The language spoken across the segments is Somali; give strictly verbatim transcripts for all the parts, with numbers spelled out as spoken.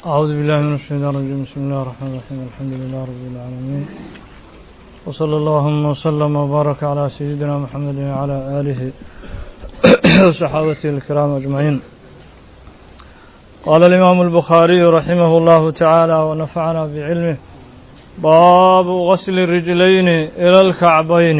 أعوذ بالله من الشيطان الرجيم. بسم الله الرحمن الرحيم. الحمد لله رب العالمين، وصلى اللهم وسلم وبارك على سيدنا محمد وعلى آله وصحابته الكرام أجمعين. قال الإمام البخاري رحمه الله تعالى ونفعنا بعلمه: باب غسل الرجلين إلى الكعبين.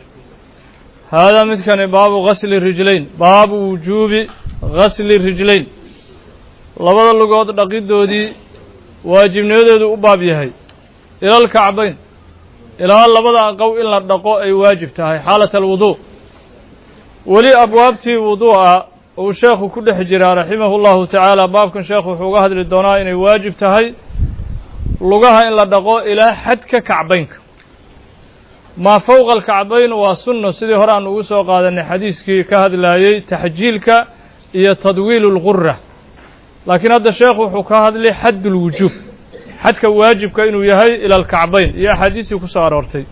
هذا مثل باب غسل الرجلين، باب وجوب غسل الرجلين. labada lugood dhaqidoodii waajibnimadeedu u baab yahay ila alkacbayn, ilaa labada aqow in la dhaqo ay waajib tahay xaalat alwuduu. weli abwaabtii wuduu'a uu sheekhu ku dhex jiraa raximahu llahu tacaala. baabkan sheekhu wuxuu uga hadli doonaa inay waajib tahay lugaha in la dhaqo ilaa xadka kacbaynka. maa fowqa alkacbayn waa sunno, sidii hore aan ugu soo qaadanay xadiiskii ka hadlaayey taxjiilka iyo tadwiilu lgura. laakiin hadda sheekhu wuxuu ka hadlay xadd ulwujuub, xadka waajibka inuu yahay ila alkacbayn, iyo axaadiistii ku soo aroortay.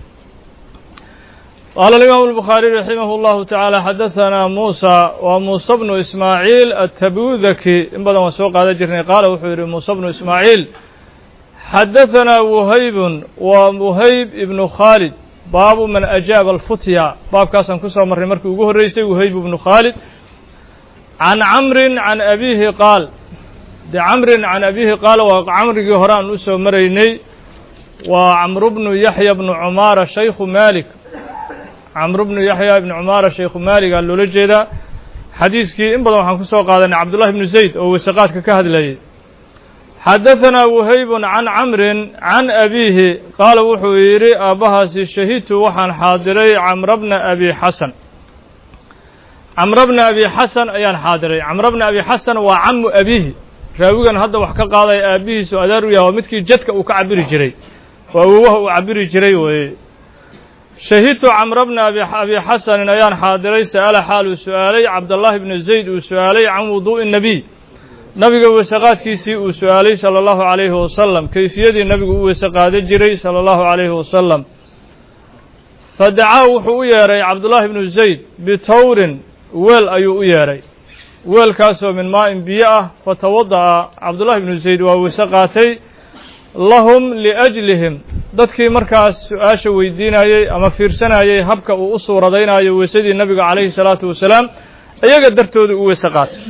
qaala alimaamu albukhaariy raximahu llahu tacaala: xadahanaa muusa waa muusa bnu ismaaciil atabudaki, in badan waan soo qaadan jirnay. qaala wuxuu yidhi muusa bnu ismaaciil: xadahanaa wuhaybun waa wuhayb ibnu khaalid, baabu man ajaaba alfutya. baabkaasaan ku soo marray markii ugu horreysay, wuhayb ibnu khaalid can camrin can abiihi qaal. de camrin can abiihi qaala waa camrigii hore aan u soo maraynay, waa camru bnu yaxya bnu cumaara shaykhu maalik. camru bnu yaxya ibnu cumaara shaykhu maalik aa loola jeedaa. xadiiskii in badan waxaan ku soo qaadanay cabdullahi bnu zayd oo wasaqaadka ka hadlayay. xadahanaa wuhaybun can camrin can abiihi qaala wuxuu yidhi aabbahaasi: shahidtu waxaan xaadiray camra bna abi xasan. camra bna abi xasan ayaan xaadiray. camra bna abi xasan waa camu abiihi. raawigan hadda wax ka qaadaya aabbihiisu adaar u yahay, waa midkii jadka uu ka cabiri jiray, oo awowaha uu cabiri jiray weeye. shahidtu camra bna abi xasanin ayaan xaadiray. sa'ala xaal uu su'aalay cabdullaahi bnu zayd, uu su'aalay can wuduu'i nebiy, nabiga weesaqaadkiisii uu su'aalay sala allahu calayhi wasalam, kayfiyadii nabigu u weese qaadan jiray sala allahu calayhi wasalam. fadacaa wuxuu u yeedhay cabdullaahi bnu zayd bitawrin, weel ayuu u yeedhay, weelkaasoo min maa'in biyo ah. fatawada'a cabdullaahi bnu zayd waa weyse qaatay lahum liajlihim, dadkii markaas su-aasha weydiinayey ama fiirsanayey habka uu u suuradaynayo weysadii nabiga calayhi salaatu wasalaam, iyaga dartooda u weyse qaatay.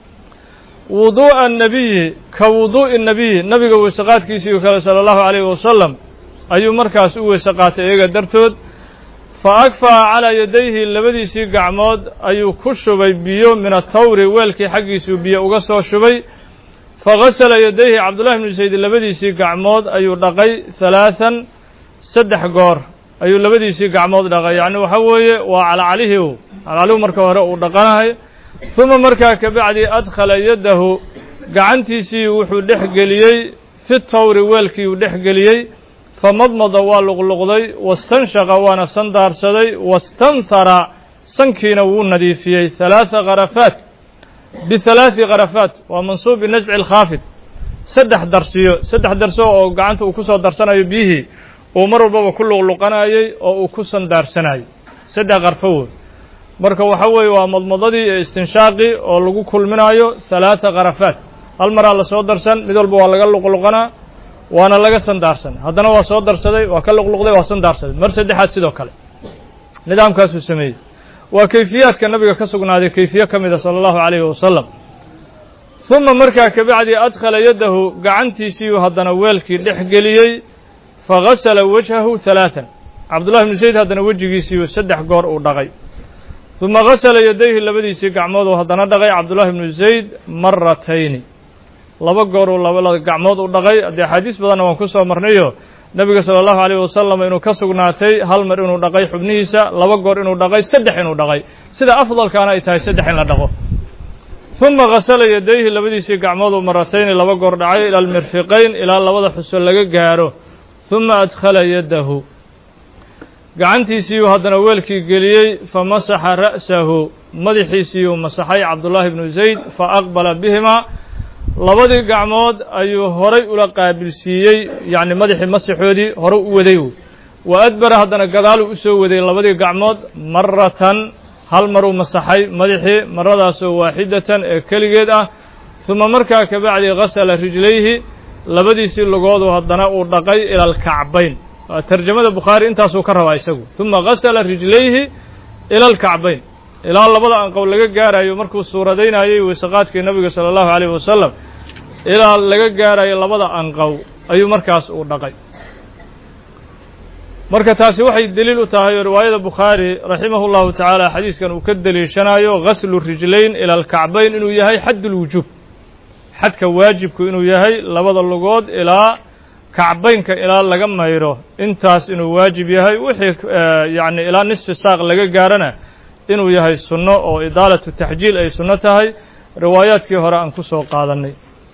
wuduu'a annabiyi ka wuduu'i nabiyi, nabiga weyseqaadkiisii oo kale sala allahu calayhi wasalam ayuu markaas u weyse qaatay iyaga dartood. fa akfaa calaa yadayhi, labadiisii gacmood ayuu ku shubay biyo min atawri, weelkii xaggiisuu biyo uga soo shubay. fagasala yadayhi, cabdullahi bnu zayd labadiisii gacmood ayuu dhaqay halaathan, saddex goor ayuu labadiisii gacmood dhaqay. yacni waxa weeye waa calacalihiu calacalihu marka hore uu dhaqanahay. uma markaa kabacdi adkhala yaddahu, gacantiisii wuxuu dhex geliyey fi tawri, weelkii uu dhex geliyey. famadmada waa luqluqday, wastanshaqa waana sandaarsaday, wastanthara sankiina wuu nadiifiyey. halaatha kharafaat bihalaati kharafaat waa mansuub binasci alkhaafid, saddex darsiyo, saddex darso oo gacanta uu ku soo darsanayo biyihii uu mar walbaba ku luqluqanayey oo uu ku sandaarsanayay. saddex qarfo wood marka waxa weeye waa madmadadii iyo istinshaaqii oo lagu kulminayo halaatha kharafaat. hal maraa la soo darsan, mid walba waa laga luqluqanaa, waana laga sandaarsan, haddana waa soo darsaday, waa ka luqluqday, waa sandaarsaday, mar saddexaad sidoo kale. nidaamkaasuu sameeyey. waa kayfiyaadka nabiga ka sugnaaday, kayfiye ka mida sala allahu calayhi wasalam. uma markaa kabacdi adkhala yaddahu, gacantiisiiyuu haddana weelkii dhex geliyey. fagasala wajhahu halaathan, cabdullahi bnu zayd haddana wejigiisiiyu saddex goor uu dhaqay. uma gasala yadayhi, labadiisii gacmood uu haddana dhaqay cabdullahi bnu zayd maratayni, laba goor uu laba gacmood u dhaqay. haddii axaadiis badanna waan ku soo marnayo, nebiga sala allahu calayhi wasalam inuu ka sugnaatay hal mar inuu dhaqay xubnihiisa, laba goor inuu dhaqay, saddex inuu dhaqay, sida afdalkaana ay tahay saddex in la dhaqo. uma gasala yadayhi, labadiisii gacmood uu maratayni, laba goor dhacay, ila almirfiqayn, ilaa labada xuso laga gaaro. uma adkhala yaddahu, gacantiisiiyuu haddana weelkii geliyey. famasaxa ra'sahu, madaxiisiiyuu masaxay cabdullaahi bnu zayd. faaqbala bihimaa, labadii gacmood ayuu horay ula qaabilsiiyey, yacni madaxii masaxoodii hore u waday. wa adbara, haddana gadaaluu u soo waday labadii gacmood maratan, hal maruu masaxay madaxii, maradaasoo waaxidatan ee keligeed ah. ثuma markaa kabacdi gasla rijlayhi labadiisii lugoodu haddana uu dhaqay ila alkacbayn tarjamada bukhaari intaasuu ka rabaa isagu ثuma gasla rijlayhi ila alkacbayn ilaa labada anqow laga gaarayo markuu suuradaynayay weysaqaadkii nabiga salى الlahu عalيه wasalam ilaa laga gaarayo labada anqow ayuu markaas uu dhaqay marka taasi waxay deliil u tahay oo riwaayada bukhaari raximah اllahu tacaala xadiiskan uu ka deliishanayo gaslu rijlayn ila alkacbayn inuu yahay xadd اlwujuub xadka waajibku inuu yahay labada lugood ilaa kacbaynka ilaa laga mayro intaas inuu waajib yahay wixii yacni ilaa nisfi saaq laga gaarana inuu yahay sunno oo idaalatu taxjiil ay sunno tahay riwaayaadkii hore aan ku soo qaadanay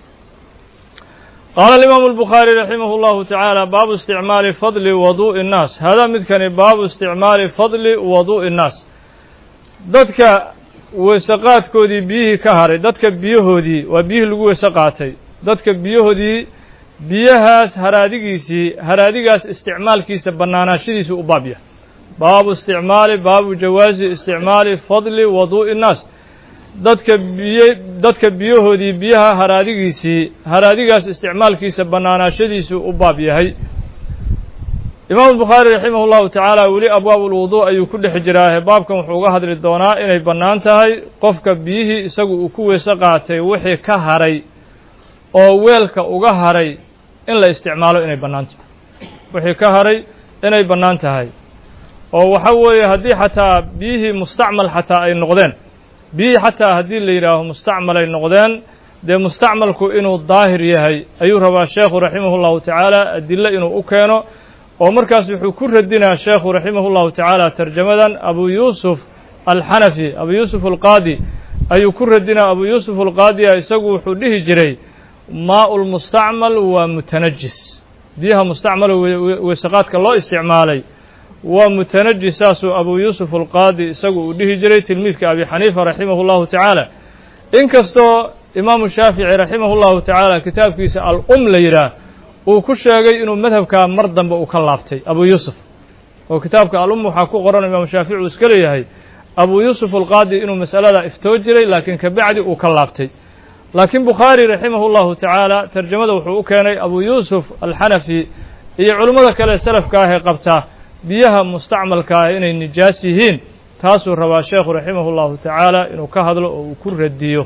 qaala alimaamu albukhaari raximah اllahu tacaala baabu isticmaali fadli waduu'i innaas haadaa midkani baabu isticmaali fadli waduu'i innaas dadka weysaqaadkoodii biyihii ka haray dadka biyahoodii waa biyihii lagu weyse qaatay dadka biyahoodii biyahaas haraadigiisii haraadigaas isticmaalkiisa bannaanaashadiisa u baab yahay baabu isticmaali baabu jawaazi isticmaali fadli waduu'i innaas dadka biyo dadka biyahoodii biyaha haraadigiisii haraadigaas isticmaalkiisa bannaanaashadiisu u baab yahay imaamu bukhaari raximah اllahu tacaala weli abwaab ulwudu ayuu ku dhex jiraahe baabkan wuxuu uga hadli doonaa inay bannaan tahay qofka biyihii isagu uu ku weyse qaatay wixii ka haray oo weelka uga haray in la isticmaalo inay bannaan tahay wixii ka haray inay bannaan tahay oo waxa weeye haddii xataa biyihii mustacmal xataa ay noqdeen biyihii xataa haddii la yidhaaho mustacmal ay noqdeen dee mustacmalku inuu daahir yahay ayuu rabaa sheekhu raximah اllahu tacaala adilo inuu u keeno oo markaas wuxuu ku radinaa sheekhu raximah اllahu tacaala tarjamadan abu yuusuf alxanafi abu yuusuf alqaadi ayuu ku radinaa abu yuusuf alqaadiya isagu wuxuu dhihi jiray maau lmustacmal waa mutanajis biyaha mustacmal weysaqaadka loo isticmaalay waa mutanajis saasuu abu yuusuf alqaadi isagu uu dhihi jiray tilmiidka abi xaniifa raximah اllahu tacaala in kastoo imaamu shaafici raximah اllahu tacaala kitaabkiisa al-um la yidhaah uu ku sheegay inuu madhabkaa mar dambe uu ka laabtay abu yuusuf oo kitaabka al-um waxaa ku qoran imaamu shaafici uu iska leeyahay abu yuusuf alqaadi inuu mas'alada iftoo jiray laakiin kabacdi uu ka laabtay laakiin bukhaari raximah اllahu tacaala tarjamada wuxuu u keenay abu yuusuf alxanafi iyo culimmada kale salafka ah ee qabtaa biyaha mustacmalka ah inay nijaas yihiin taasuu rabaa sheekhu raximah اllahu tacaala inuu ka hadlo oo uu ku radiyo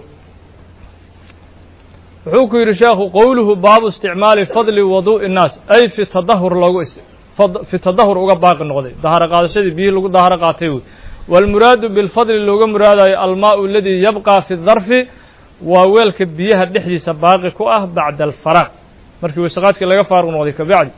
wuxuu ku yidhi sheekhu qowluhu baabu isticmaali fadli waduu'i innaas ay fi tadahur loogu fi tadahur uga baaqi noqday daharo qaadashadii biyihii lagu daharo qaatay wey waalmuraadu bilfadli looga muraadayo almaau aladii yabqa fi darfi waa weelka biyaha dhexdiisa baaqi ku ah bacda alfaraaq markii weysaqaadkii laga faaruq noqday kabacdi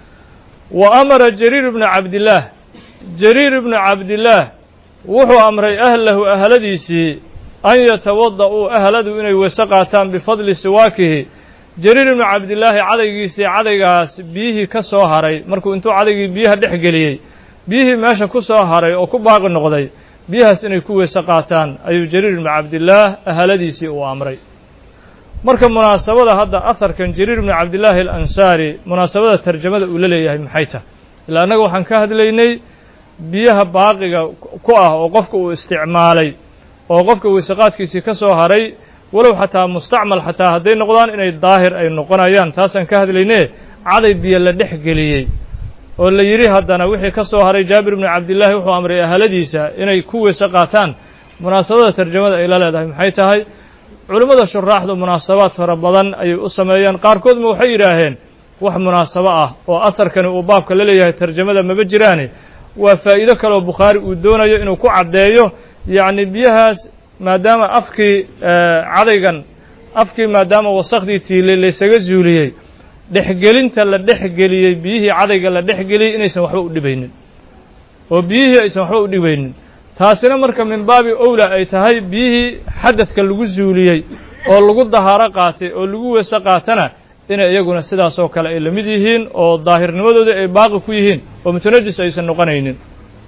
wa amara jariir ibnu cabdillaah jariir ibnu cabdillaah wuxuu amray ahlahu ahladiisii an yatawada'uu ahladu inay weyse qaataan bifadli siwaakihi jariir ibnu cabdillaahi cadaygiisii cadaygaas biyihii ka soo haray markuu intuu cadaygii biyaha dhex geliyey biyihii meesha ku soo haray oo ku baaqi noqday biyahaas inay ku weyse qaataan ayuu jariir ibnu cabdillaah ahladiisii uu amray marka munaasabada hadda aharkan jariir ibnu cabdillaahi alansaari munaasabada tarjamada uu la leeyahay maxay tahay ilaa annaga waxaan ka hadlaynay biyaha baaqiga ku ah oo qofka uu isticmaalay oo qofka weysaqaadkiisii ka soo haray walow xataa mustacmal xataa hadday noqdaan inay daahir ay noqonayaan taasaan ka hadlayne caday biyo la dhex geliyey oo la yidhi haddana wixii ka soo haray jaabir ibnu cabdillaahi wuxuu amray ahladiisa inay ku weyse qaataan munaasabada tarjamada ay la leedahay maxay tahay culimmada shuraaxdu munaasabaad fara badan ayay u sameeyeen qaarkoodma waxay yidhaaheen wax munaasabo ah oo aharkani uu baabka la leeyahay tarjamada maba jiraane waa faa'iido kaleoo bukhaari uu doonayo inuu ku caddeeyo yacni biyahaas maadaama afkii cadaygan afkii maadaama wasakhdii tiilay laysaga zuuliyey dhexgelinta la dhexgeliyey biyihii cadayga la dhexgeliyey inaysan waxba u dhibaynin oo biyihii aysan waxba u dhibaynin taasina marka min baabi owla ay tahay biyihii xadadka lagu zuuliyey oo lagu dahaaro qaatay oo lagu weyse qaatana inay iyaguna sidaas oo kale ay la mid yihiin oo daahirnimadooda ay baaqi ku yihiin oo mutanajis aysan noqonaynin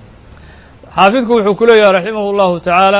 xaafidku wuxuu ku leeyahay raximahu اllahu tacaala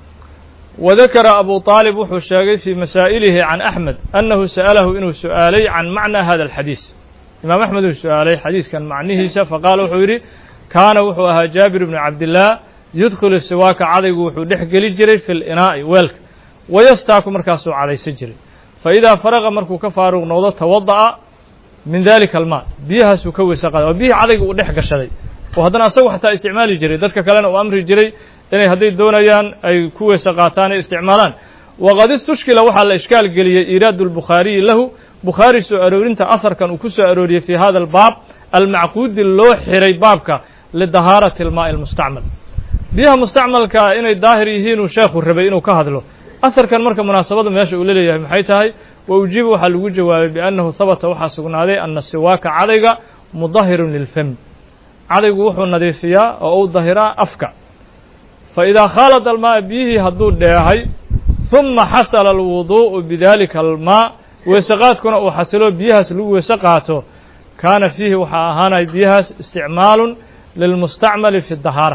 wadakara abu طaalib wuxuu sheegay fii masaa'ilihi can axmed annahu sa'alahu inuu su'aalay can macna hada alxadiis imaam axmed uu su'aalay xadiiskan macnihiisa faqaala wuxuu yidhi kaana wuxuu ahaa jaabir ibnu cabdillaah yudkhilu siwaaka cadaygu wuxuu dhex geli jiray fi linaa'i weelka wayastaaku markaasuu cadaysan jiray فإذا فرغ مركو كفاروق نوضة توضأ من ذلك الماء بيها سكوي سقط وبيه عدق ودح قشري وهذا أسوي حتى استعمال جري ذلك كلام وأمر جري إن هذه الدونيان أي كوي سقاطان استعمالان وقد استشكل وحل الإشكال قلي إيراد البخاري له بخاري سؤالور انت أثر كان وكسو أروري في هذا الباب المعقود اللوح حري بابك لدهارة الماء المستعمل بيها مستعمل كإن الظاهر يهين وشيخ الربيين وكهذلو أثر كان مركب مناسبة ما يشاء لي محيتها وأجيب حل وجوه بأنه ثبت وحسقنا عليه أن السواك عدق مظهر للفم عدق وحو النظيفية أو ظهراء أفكا فإذا خالط الماء به هدود ديهي ثم حصل الوضوء بذلك الماء وسقات كنا وحصلوا بيها سلو وسقاته كان فيه وحاهانا بيها استعمال للمستعمل في الدهارة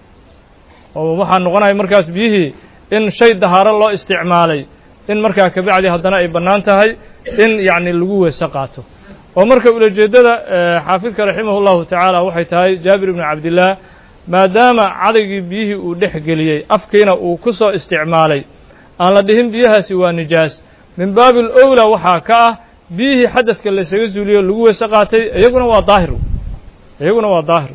ووحا نغنى مركز به إن شيء دهارة الله استعمالي إن مركز كبعدي هدنا أي بنانتهي إن يعني اللقوة سقاته ومركز إلى الجدد حافظك رحمه الله تعالى وحيتهي جابر بن عبد الله ما دام عدق به ودحق لي أفكينا وكسو استعمالي أن لديهم بيها سوى نجاس من باب الأولى وحاكاه به حدث كاللي سيزولي اللقوة سقاتي يقول هو ظاهر يقول هو ظاهر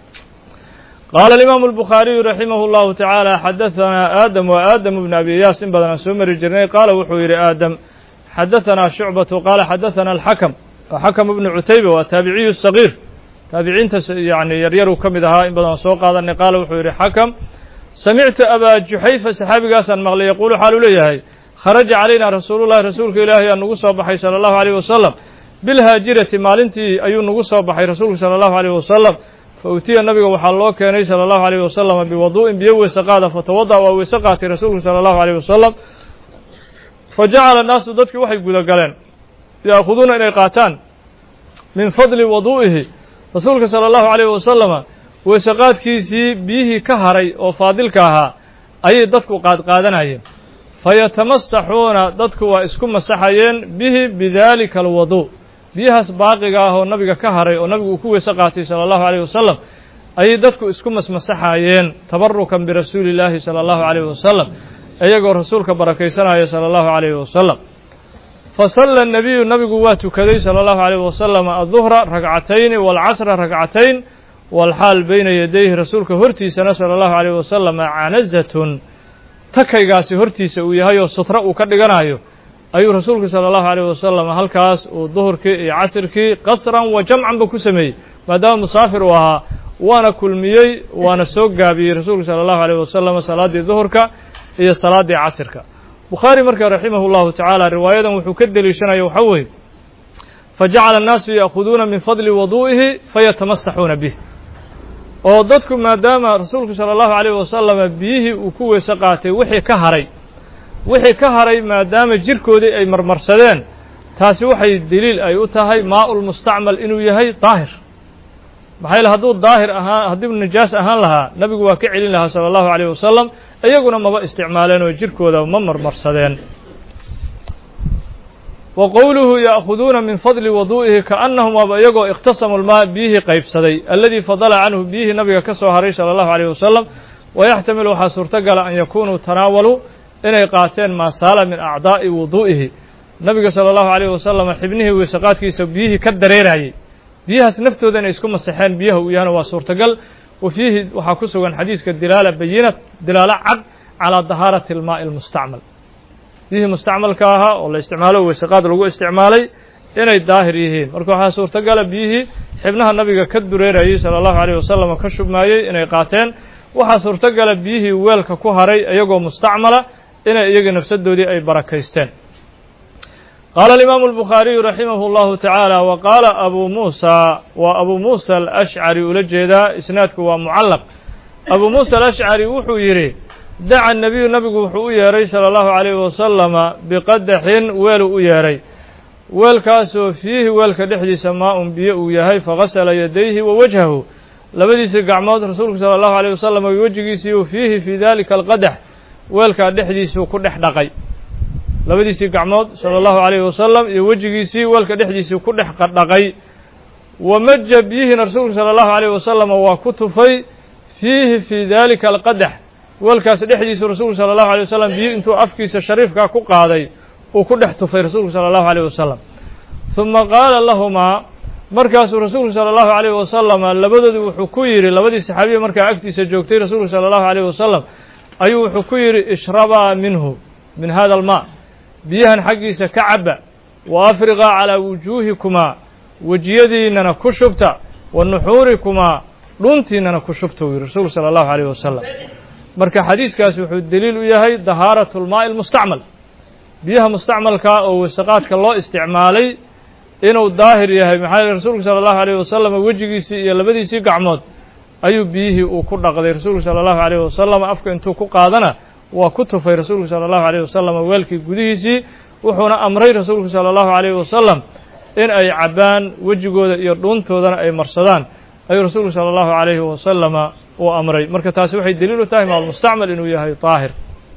قال الإمام البخاري رحمه الله تعالى حدثنا آدم وآدم بن أبي ياس بدنا سمر الجرني قال وحوير آدم حدثنا شعبة قال حدثنا الحكم حكم ابن عتيبة والتابعي الصغير تابعين يعني يريروا كم إذا إن بدنا سوق هذا قال وحوير حكم سمعت أبا جحيفة صحابي قاسا مغلي يقول حال لي خرج علينا رسول الله رسولك إلهي أن نقص بحي صلى الله عليه وسلم بالهاجرة مالنتي أي نقص بحي رسولك صلى الله عليه وسلم فأتي النبي وحلوه كان صلى الله عليه وسلم بوضوء بيوي سقاده فتوضأ ووسقات رسوله صلى الله عليه وسلم فجعل الناس ضدك وحي قد قالين يأخذون إنيقاتان من فضل وضوئه رسولك صلى الله عليه وسلم وسقات كيسي به كهري وفاضل كها أي ضدك قاد قادنايين فيتمسحون ضدك وإسكم مسحيين به بذلك الوضوء biyahaas baaqiga ah oo nabiga ka haray oo nabigu ku weesa qaatay sallallahu alayhi wasallam ay dadku isku masmasaxayeen tabarukan bi rasuulillahi sallallahu alayhi wasallam ayagoo rasuulka barakaysanaya sallallahu alayhi wasallam fasalla an-nabiy nabigu waa tukaday sallallahu alayhi wasallam adh-dhuhra rag'atayn wal 'asra rag'atayn wal hal bayna yadayhi rasuulka hortiisana sallallahu alayhi wasallam anazatun takaygaasi hortiisa uu yahay oo sutra uu ka dhiganayo ayuu rasuulku sallallahu alayhi wasallam halkaas uu duhurkii iyo casirkii qasran wa jamcan ba ku sameeyay maadaama musaafir uu ahaa waana kulmiyey waana soo gaabiyey rasuulku sallallahu alayhi wasallam salaadii duhurka iyo salaadii casirka bukhaari marka rahimahullahu ta'ala riwaayadan wuxuu ka daliishanaya waxa weeye faja'ala an-naas ya'khuduna min fadli wudu'ihi fayatamassahuna bih oo dadku maadaama rasuulku sallallahu alayhi wasallam bihi uu ku weesa qaatay wixii ka haray wixii ka haray maadaama jirkoodii ay marmarsadeen taasi waxay daliil ay u tahay maa'ul mustacmal inuu yahay daahir maxay la haduu daahir ahaan hadii nijaas ahaan lahaa nabigu waa ka celin lahaa sallallahu alayhi wasallam ayaguna maba isticmaaleen oo jirkooda ma marmarsadeen wa qawluhu ya'khuduna min fadli wudu'ihi ka'annahum abayagoo ikhtasamu al-maa bihi qaybsaday alladhi fadala anhu bihi nabiga ka soo haray sallallahu alayhi wasallam wa yahtamilu waxa suurtagal an yakunu tanaawalu inay qaateen ma saala min a'daa'i wudu'ihi nabiga sallallahu alayhi wasallam xibnihi weesaqaadkiisa biyihi ka dareerayay biyahaas naftooda inay isku masaxeen biyaha uu yahay waa suurtagal وفيه waxa ku sugan xadiiska dilaala bayinat dilaala cad ala daharati al-maa' al-musta'mal bihi musta'malka aha oo la isticmaalo weesaqaad lagu isticmaalay inay daahir yihiin marka waxa suurtagal bihi xibnaha nabiga ka dareerayay sallallahu alayhi wasallam ka shubmaayay inay qaateen waxa suurtagal bihi weelka ku haray ayagoo musta'mala inay iyaga nafsadoodii ay barakaysteen قال الإمام البخاري رحمه الله تعالى وقال أبو موسى وأبو موسى الأشعري أولجيدا إسنادك ومعلق أبو موسى الأشعري وحو يري دعا النبي النبي وحو يري صلى الله عليه وسلم بقدح ويلو يري والكاس فيه والكدحدي سماء بيئو يهي فغسل يديه ووجهه لبدي سقعمات رسولك صلى الله عليه وسلم ويوجهي فيه في ذلك القدح والكدحدي سوكدح دقي labadiisii gacmood sallallahu alayhi wasallam iyo wajigiisii walka dhexdiisii ku dhex qadhaqay wamajja bihi rasuulka sallallahu alayhi wasallam waa ku tufay fiihi fi dalika alqadah walkaas dhexdiisii rasuulka sallallahu alayhi wasallam biyo intuu afkiisa shariifka ku qaaday وكده احتفى رسول صلى الله عليه وسلم ثم قال لهما markaasuu rasuulku sala allahu calayhi wasalam labadoodii wuxuu ku yidhi labadii saxaabiya markaa agtiisa joogtay rasuulku sala allahu calayhi wasalam ayuu wuxuu ku yidhi ishrabaa minhu min hada almaa biyahan xaggiisa ka cabba wa afriqaa calaa wujuuhikumaa wejiyadiinnana ku shubta wa nuxuurikumaa dhuntiinnana ku shubta uu yidhi rasuulku sala allahu calayhi wasalam marka xadiiskaas wuxuu deliil u yahay dahaaratu lmaa'i almustacmal biyaha mustacmalkaa oo wasaqaadka loo isticmaalay inuu daahir yahay maxaa yeele rasuulku sala allahu alayhi wasalam wejigiisii iyo labadiisii gacmood ayuu biyihii uu ku dhaqday rasuulku sala allahu alayhi wasalam afka intuu ku qaadana waa ku tufay rasuulku sala allahu alayhi wasalam weelkii gudihiisii wuxuuna amray rasuulku sala allahu alayhi wasalam in ay cabbaan wejigooda iyo dhuuntoodana ay marsadaan ayuu rasuulku sala allahu alayhi wasalama uu amray marka taasi waxay deliil u tahay maalmustacmal inuu yahay daahir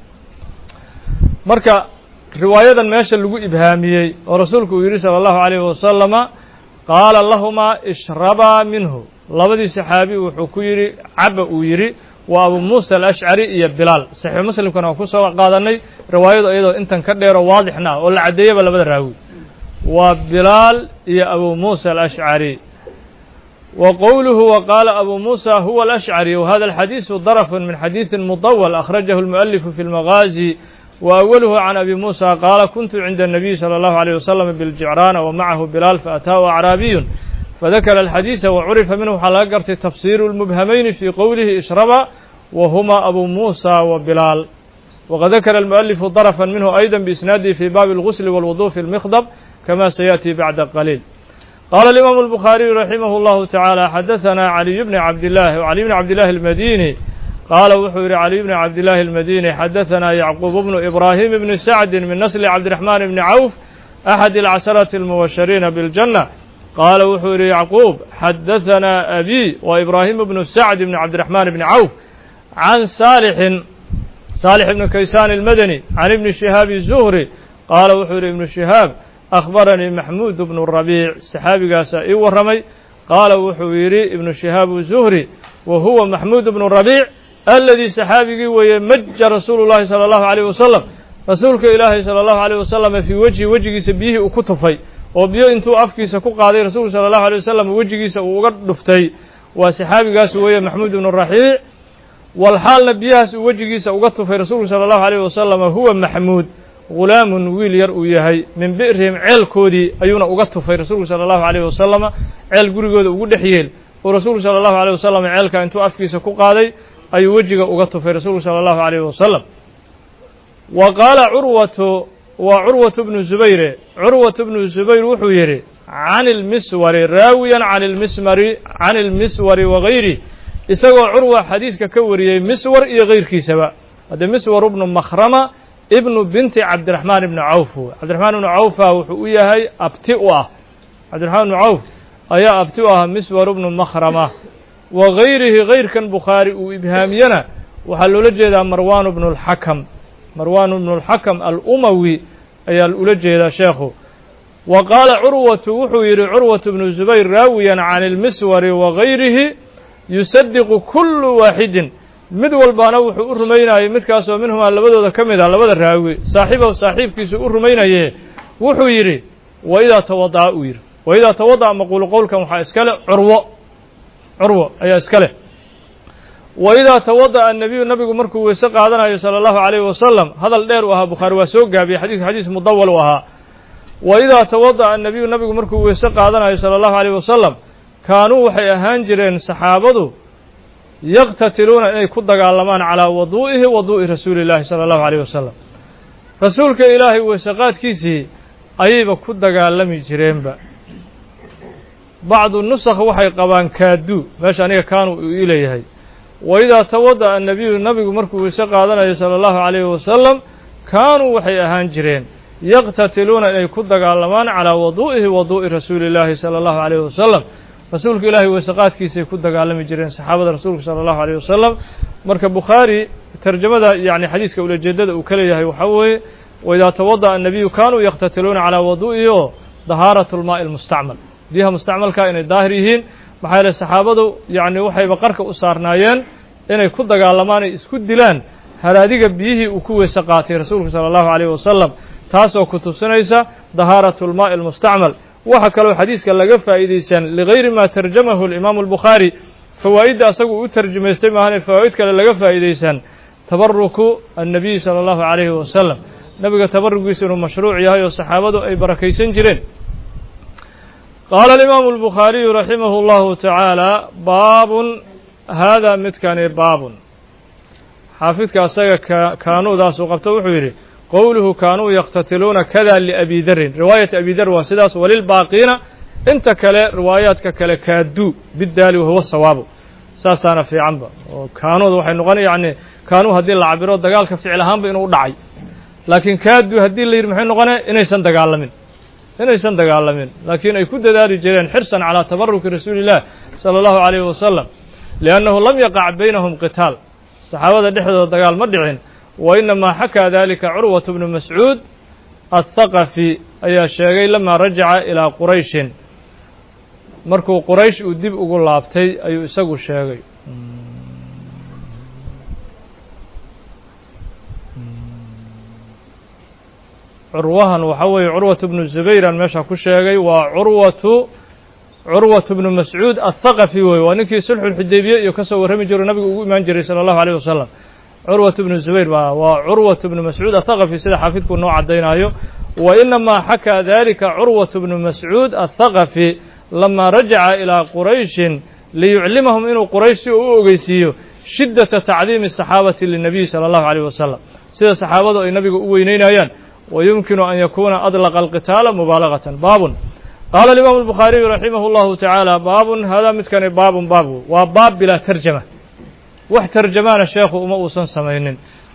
marka riwaayadan meesha lagu ibhaamiyey oo rasuulku uu yidhi sala allahu calayhi wasalama qaala lahumaa ishrabaa minhu labadii saxaabi wuxuu ku yidhi cabba uu yidhi waa abu muusa alashcari iyo bilaal saxiix muslimkana waan ku soo qaadanay riwaayadu iyadoo intan ka dheero waadixna ah oo la caddeeyaba labada raawi waa bilaal iyo abu muusa alashcari wa qowluhu wa qaala abu muusa huwa alashcari wa hada alxadiisu darafun min xadiisin mudawal akhrajahu almu'alifu fi lmagaazi وأوله عن أبي موسى قال كنت عند النبي صلى الله عليه وسلم بالجعران ومعه بلال فأتاه أعرابي فذكر الحديث وعرف منه حلقة تفسير المبهمين في قوله اشربا وهما أبو موسى وبلال وقد ذكر المؤلف طرفا منه أيضا بإسناده في باب الغسل والوضوء في المخضب كما سيأتي بعد قليل قال الإمام البخاري رحمه الله تعالى حدثنا علي بن عبد الله وعلي بن عبد الله المديني قال وحور علي بن عبد الله المديني حدثنا يعقوب بن إبراهيم بن سعد من نسل عبد الرحمن بن عوف أحد العشرة المبشرين بالجنة قال وحور يعقوب حدثنا أبي وإبراهيم بن سعد بن عبد الرحمن بن عوف عن صالح صالح بن كيسان المدني عن ابن شهاب الزهري قال وحور ابن شهاب أخبرني محمود بن الربيع صحابي قاسائي ورمي قال وحور ابن شهاب الزهري وهو محمود بن الربيع الذي سحابي ويمج رسول الله صلى الله عليه وسلم رسولك إلهي صلى الله عليه وسلم في وجه وجهي سبيه وكتفي وبيو انتو أفكي سكو قاضي رسول صلى الله عليه وسلم وجهي سوغدفتي وسحابي قاس ويا محمود بن الرحيع والحال نبيها وجهي سوغدفتي رسول صلى الله عليه وسلم هو محمود غلام ويل يرؤيهي من بئرهم عيل كودي أيونا وغدفتي رسول صلى الله عليه وسلم عيل قريقود وغدحيل ورسول صلى الله عليه وسلم عيلك انتو أفكي سكو قاضي أي وجهه وقته رسول صلى الله عليه وسلم وقال عروة وعروة بن الزبير عروة بن الزبير وحويري عن المسور راويا عن المسمر عن المسور وغيره يسوى عروة حديث ككوري مسور إيه غير كيسبا هذا مسور ابن مخرمة ابن بنت عبد الرحمن بن عوف عبد الرحمن بن عوف وحوية هاي أبتئوه عبد الرحمن بن عوف أيا أبتئوها مسور ابن مخرمة وغيره غير كان بخاري وإبهامينا وحلو لجيدا مروان بن الحكم مروان بن الحكم الأموي أي الأولجيدا شيخه وقال عروة وحوير عروة بن الزبير راويا عن المسور وغيره يصدق كل واحد مدول بانوح أرمينا يمتكاسو منهم اللبدو ذا كمدا اللبدا الراوي صاحبه وصاحب كيسو أرمينا وحوير وإذا توضع أوير وإذا توضع مقول قولك محاسكال عروة عروة أي أسكاله وإذا توضأ النبي النبي مركو وسق هذا صلى الله عليه وسلم هذا الدير وها بخاري وسوق بحديث حديث مطول وها وإذا توضأ النبي النبي مركو وسق هذا صلى الله عليه وسلم كانوا وحي هانجرين صحابته يقتتلون أي كد قالمان على وضوئه وضوء رسول الله صلى الله عليه وسلم رسولك إلهي وسقات كيسي أيب كد قالم جرين با بعض النسخ وحي قبان كادو ماشي أنيك كانوا إليه وإذا توضأ النبي النبي مركو وسق هذا صلى الله عليه وسلم كانوا وحي هانجرين يقتتلون أي كد قالمان على وضوئه وضوء رسول الله صلى الله عليه وسلم رسولك إلهي وسقات كيسي كد قالم جرين صحابة رسولك صلى الله عليه وسلم مركب بخاري ترجمة يعني حديث كأولى جدد وكليه وحوي وإذا توضأ النبي كانوا يقتتلون على وضوئه ظهارة الماء المستعمل ديها مستعمل كائن الظاهريين محايل الصحابة يعني وحي بقرك أسارنايين إن يكون دقالمان إسكود دلان هراديق بيه وكوه سقاتي رسولك صلى الله عليه وسلم taasoo ku tusinaysa dahaaratu lmaa'i almustacmal. waxa kaloo xadiiska laga faa'iidaysan ligayri ma tarjamahu alimaamu albukhaari fawaa'idda asagu u tarjumaystay maahane fawaa'id kale laga faa'iidaysan tabaruku annabiy sala allahu calayhi wasalam, nabiga tabarukiisa inuu mashruuc yahay oo saxaabadu ay barakaysan jireen. qaala alimaamu albukhaariyu raximahu llahu tacaala baabun haadaa midkani baabun. xaafidka asaga kaanuudaasuu qabto wuxuu yidhi qowluhu kaanuu yaqtatiluuna kada liabi darin, riwaayat abi dar waa sidaas, walilbaaqiina inta kale riwaayaadka kale kaaduu bidaali wahuwa sawaabu, saasaana fiicanba. oo kaanuuda waxay noqon yani kaanuu haddii la cabiro dagaalka ficil ahaanba inuu u dhacay, laakiin kaaduu haddii la yidhi maxay noqonaya inaysan dagaalamin inaysan dagaalamin laakiin ay ku dadaali jireen xirsan calaa tabaruki rasuuli illah sala allahu calayhi wasalam, liannahu lam yaqac baynahum qitaal, saxaabada dhexdooda dagaal ma dhicin. wa inamaa xakaa dalika curwatu bnu mascuud athaqafi ayaa sheegay lamaa rajaca ilaa qurayshin, markuu quraysh uu dib ugu laabtay ayuu isagu sheegay. curwahan waxa weeye curwatu bnu zubayran meesha ku sheegay waa curwatu curwatu bnu mascuud athaqafi wey, waa ninkii sulxulxudaybiye iyo ka soo warrami jiro nabigu ugu imaan jiray sala allahu alayh wasalam. curwatu bnu zubayr ba waa curwatu bnu mascuud athaqafi sida xaafidku noo caddaynaayo. wa inamaa xakaa dalika curwatu bnu mascuud athaqafi lamaa rajaca ilaa qurayshin liyuclimahum inuu quraysh si uu u ogeysiiyo shiddata tacdiimi asaxaabati linabiy sala allahu alayh wasalam, sida saxaabadu ay nabiga u weyneynayaan. ويمكن أن يكون أطلق القتال مبالغة. باب قال الإمام البخاري رحمه الله تعالى باب هذا متكن باب باب وباب بلا ترجمة، واحترجمان الشيخ وما أوصن سمينين.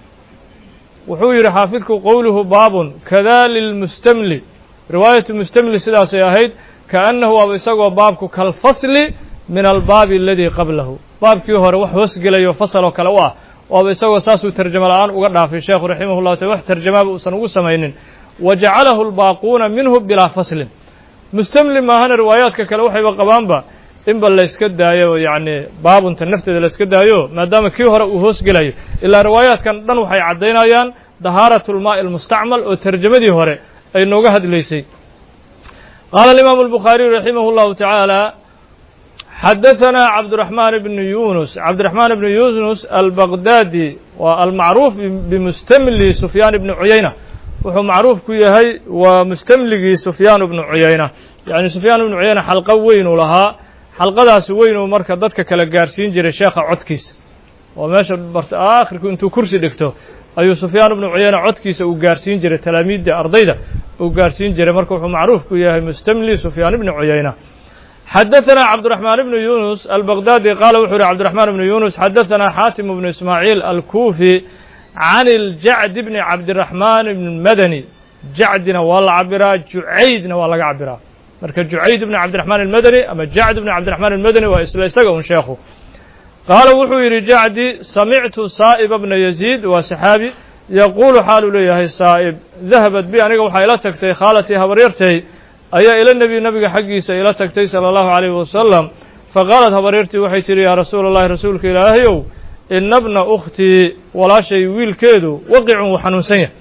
وحوير حافظك قوله باب كذا للمستملي، رواية المستملي سدا سياهيد كأنه وبيسقوا بابك كالفصل من الباب الذي قبله، باب كيهر وحوس قلي وفصل وكلواه waaba isagoo saasuu tarjamo la-aan uga dhaafay sheekhu raximah llahu taala, wax tarjamaaba uusan ugu samaynin. wa jacalahu albaaquuna minhu bilaa faslin, mustamli maahana riwaayaadka kale waxayba qabaanba inba layska daayo, yacni baabunta nafteeda layska daayo maadaama kii hore uu hoos gelayo. ilaa riwaayaadkan dhan waxay caddaynayaan dahaaratu lmaa'i almustacmal oo tarjamadii hore ay nooga hadlaysay. qaala alimaamu albukhaariyu raximah llahu tacaala xadaثna cabdالرaحman bn yunus cabdالرaحman bn yunus albaqdadi waa almacruuf bimustamli sufyaan bni cuyayna, wuxuu macruuf ku yahay waa mustamligii sufyaan bnu cuyayna. yani sufyaan bnu cuyayna xalqo weynuu lahaa, xalqadaasi weynuu marka dadka kala gaarsiin jiray sheekha codkiisa, oo meesha barta aakhirku intuu kursi dhigto ayuu sufyaan bnu cuyayna codkiisa uu gaarsiin jiray talaamiidda ardayda uu gaarsiin jiray, marka wuxuu macruuf ku yahay mustamli sufyaan bni cuyayna. xadaثna cabdالرaحman bn yunus albaqdadi qaala wuxuu yihi cabdالرaحman bn yunus xadaثna xaatim bnu ismaaعiil alkufi can اljacd bni cabdiلرaحman bn madani, jacdina waa la cabiraa, jucaydna waa laga cabiraa, marka jucayd bni cabdiرaحman اlmadani ama jacd bni cabdiرaحman اlmadani waa isla isaga un sheekhu. qaala wuxuu yidhi jacdi samictu saa'iba bna yaziid waa saxaabi yaquulu xaaluu leeyahay saa'ib dahabat bi aniga waxaa ila tagtay khaalatii habaryartay ayaa ila nebi nabiga xaggiisa ila tagtay sala allahu calayhi wasalam. faqaalat habaryartii waxay tidhi yaa rasuula allahi rasuulka ilaahayow ina bna ukhtii walaashay wiilkeedu waqicun wuu xanuunsan yahay,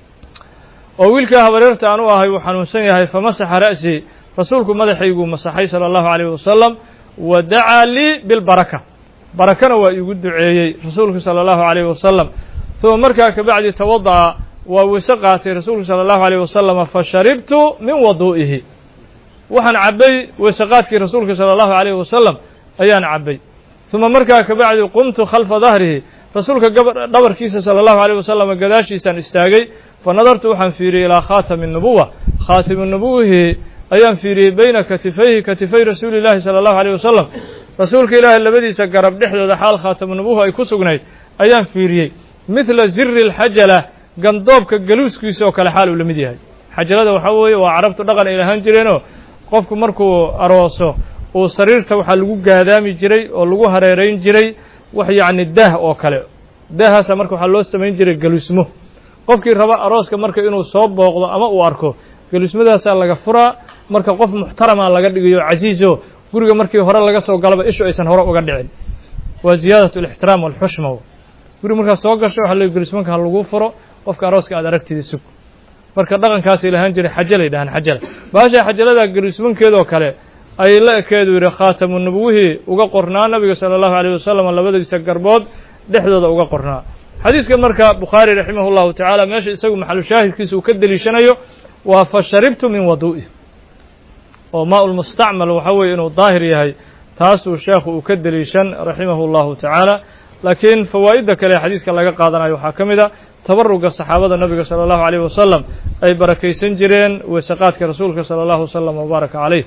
oo wiilkaa habaryarta aan u ahay wuu xanuunsan yahay. famasaxa ra'sii, rasuulku madaxayguu masaxay sala allahu calayhi wasalam. wa dacaa lii bilbaraka, barakana waa iigu duceeyey rasuulku sala allahu calayhi wasalam. uma markaa kabacdi tawada'a waa weyse qaatay rasuulku sala allahu alayh wasalama fasharibtu min waduu'ihi, waxaan cabbay weyse qaadkii rasuulka sala allahu alayh wasalam ayaan cabbay. uma markaa kabacdi qumtu khalfa dahrihi, rasuulka dhabarkiisa sala allahu alayh wasalama gadaashiisaan istaagay. fa nadartu waxaan fiiriyey ilaa khaatami nubuwa, khaatimi nubuwihi ayaan fiiriyey bayna katifayhi katifay rasuuli llahi sala allahu alayh wasalam, rasuulka ilaahay labadiisa garab dhexdooda xaal khaatamu nubuwa ay ku sugnayd ayaan fiiriyey. mithla ziri اlxajala, gandoobka galuuskiisa oo kale xaal uu la mid yahay. xajalada waxaa weeye waa carabtu dhaqan ay lahaan jireenoo qofku markuu arooso uu sariirta waxaa lagu gaadaami jiray oo lagu hareerayn jiray wax yacni daah oo kale, daahaasa marka waxaa loo samayn jiray galuusmo. qofkii raba arooska marka inuu soo booqdo ama uu arko galuusmadaasaa laga furaa, marka qof muxtarama laga dhigayo casiiso guriga markii hore laga soo galaba ishu aysan hore uga dhicin. waa ziyaadat alixtiraam walxushma. guri markaad soo gasho waxa la galuusmanka ha lagu furo, qofka arooska aad aragtida sug. marka dhaqankaas ilahan jiray xajalay dhahan xajala baasha xajalada garismankeedoo kale ay la ekeedu yiri khaatamu nubuwihi uga qornaa nabiga sallallahu alayhi wasallam labadiisa garbood dhexdooda uga qornaa xadiiskan marka Bukhari rahimahullahu ta'ala meesha isagu maxallu shaahidkiisa uu ka daliishanayo waa fasharibtu min wadu'i oo maa'ul musta'mal waxa weeye inuu daahir yahay taas uu sheekhu uu ka daliishan rahimahullahu ta'ala laakiin fawaa'ida kale xadiiska laga qaadanayo waxa kamida tabarruga saxaabada nabiga sallallahu alayhi wasallam ay barakaysan jireen weesaqaadka rasuulka sallallahu alayhi wasallam wa baraka alayhi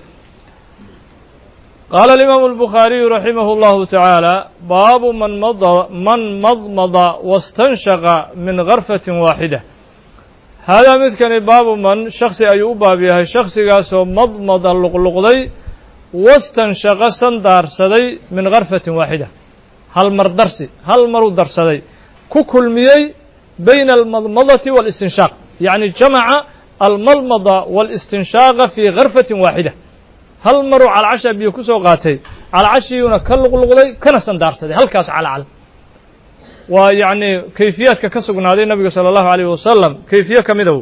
قال الإمام البخاري رحمه الله تعالى باب من مضى من مضمض واستنشق من غرفة واحدة هذا مثل باب من شخص أيوبا بها شخص قاسو مضمض اللقلقضي واستنشق سندار سدي من غرفة واحدة هل مر درسي هل مر درسي ككل ميي بين المضمضة والاستنشاق يعني جمع المضمضة والاستنشاق في غرفة واحدة هل مروا على العشاء بيكسو قاتي على العشاء ينكلق لغلي كان سندار سدي هل كاس على علم ويعني كيفيات ككسقنا هذه النبي صلى الله عليه وسلم كيفية كمدو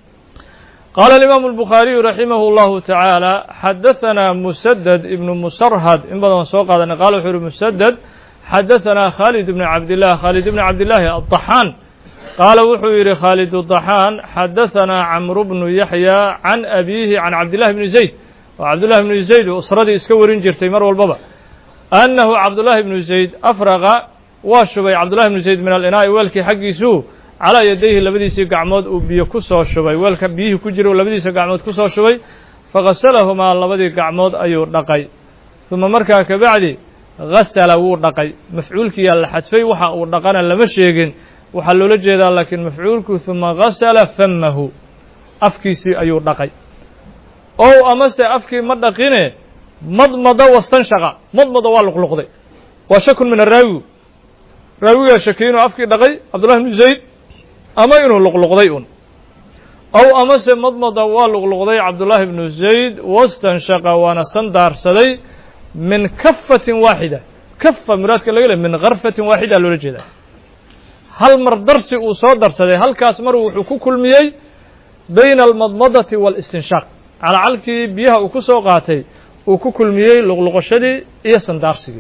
قال الإمام البخاري رحمه الله تعالى حدثنا مسدد ابن مسرهد إن بدنا سوق هذا قال حر مسدد حدثنا خالد بن عبد الله خالد بن عبد الله الطحان قال وحير خالد الطحان حدثنا عمرو بن يحيى عن أبيه عن عبد الله بن زيد وعبد الله بن زيد وأسردي اسكورين جرتي مر والبابا أنه عبد الله بن زيد أفرغ وشبي عبد الله بن زيد من الإناء والكي حقي سو على يديه لبدي سي قعمود وبيكسو الشبي والك بيه كجر ولبدي سي قعمود كسو الشبي فغسلهما لبدي قعمود أيو نقي ثم مركا كبعدي غسل ورقي مفعولك يا الحتفي وحا ورقنا لما شيغين وحلو لجيدا لكن مفعولك ثم غسل فمه أفكيسي أيو نقي أو أمس أفكي مدقينه مضمض واستنشق مضمض والقلقضي وشك من الراوي راوي شكين أفكي دقي عبد الله بن زيد أما إنه لقلقضيون أو أمس مضمض والقلقضي عبد الله بن زيد واستنشق وانا سندار سدي من كفة واحدة كفة مراد كلا من غرفة واحدة لولجدا هل مر درسي وصاد درسي هل كاس مر وحكوك المياه بين المضمضة والاستنشاق على علكي بيها وكسو قاتي وكوكل ميي لغلغشدي إيه سندارسي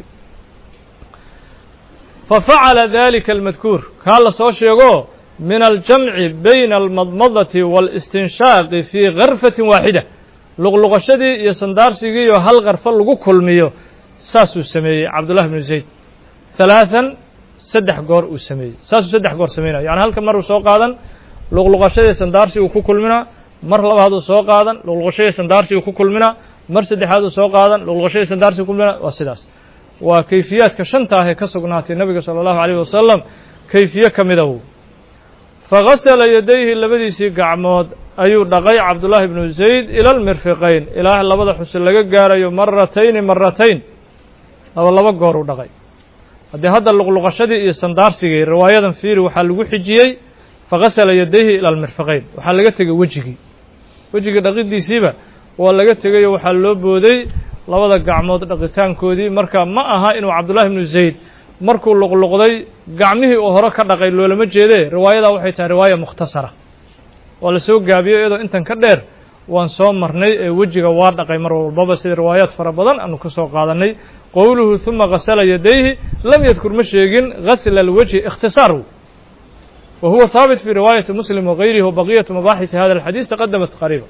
ففعل ذلك المذكور قال صوشيغو من الجمع بين المضمضة والاستنشاق في غرفة واحدة لغلغشدي إيه سندارسي وهل غرفة لغوكل ميو ساسو سمي عبد الله بن زيد ثلاثا سدح قور وسمي ساسو سدح قور سمينا يعني هل كم مرة سوق هذا لغلغشدي سندارسي وكوكل منا مر لبعض سوق هذا لغلغشدي سندارسي وكوكل منا مر سدحاد soo qaadan lugashada sandaarsi kulmina waa sidaas waa kayfiyaadka shanta ah ee ka sugnaatay nabiga sallallahu alayhi wasallam kayfiye kamida uu faghasala yadayhi labadiisi gacmood ayuu dhaqay Abdullah ibn Zayd ila al-mirfiqayn ilaa labada xusul laga gaarayo marratayn marratayn laba laba goor u dhaqay hadii hadda lugashadii iyo sandaarsiga riwaayadan fiiri waxa lagu xijiyay faghasala yadayhi ila al-mirfiqayn waxa laga tagay wajigi wajiga dhaqidiisiiba waa laga tagay waxa loo booday labada gacmood dhaqitaankoodii marka ma aha inuu Abdullah ibn Zayd markuu luqluqday gacmihii oo hore ka dhaqay loolama jeeday riwaayada waxay tahay riwaaya mukhtasara wala soo gaabiyo iyadoo intan ka dheer waan soo marnay ee wajiga waa dhaqay mar walba sida riwaayaad fara badan aanu ka soo qaadanay qowluhu thumma ghasala yadayhi lam yadhkur ma sheegin ghasl alwajhi ikhtisaru وهو ثابت في رواية مسلم وغيره وبقية مباحث هذا الحديث تقدمت قريبا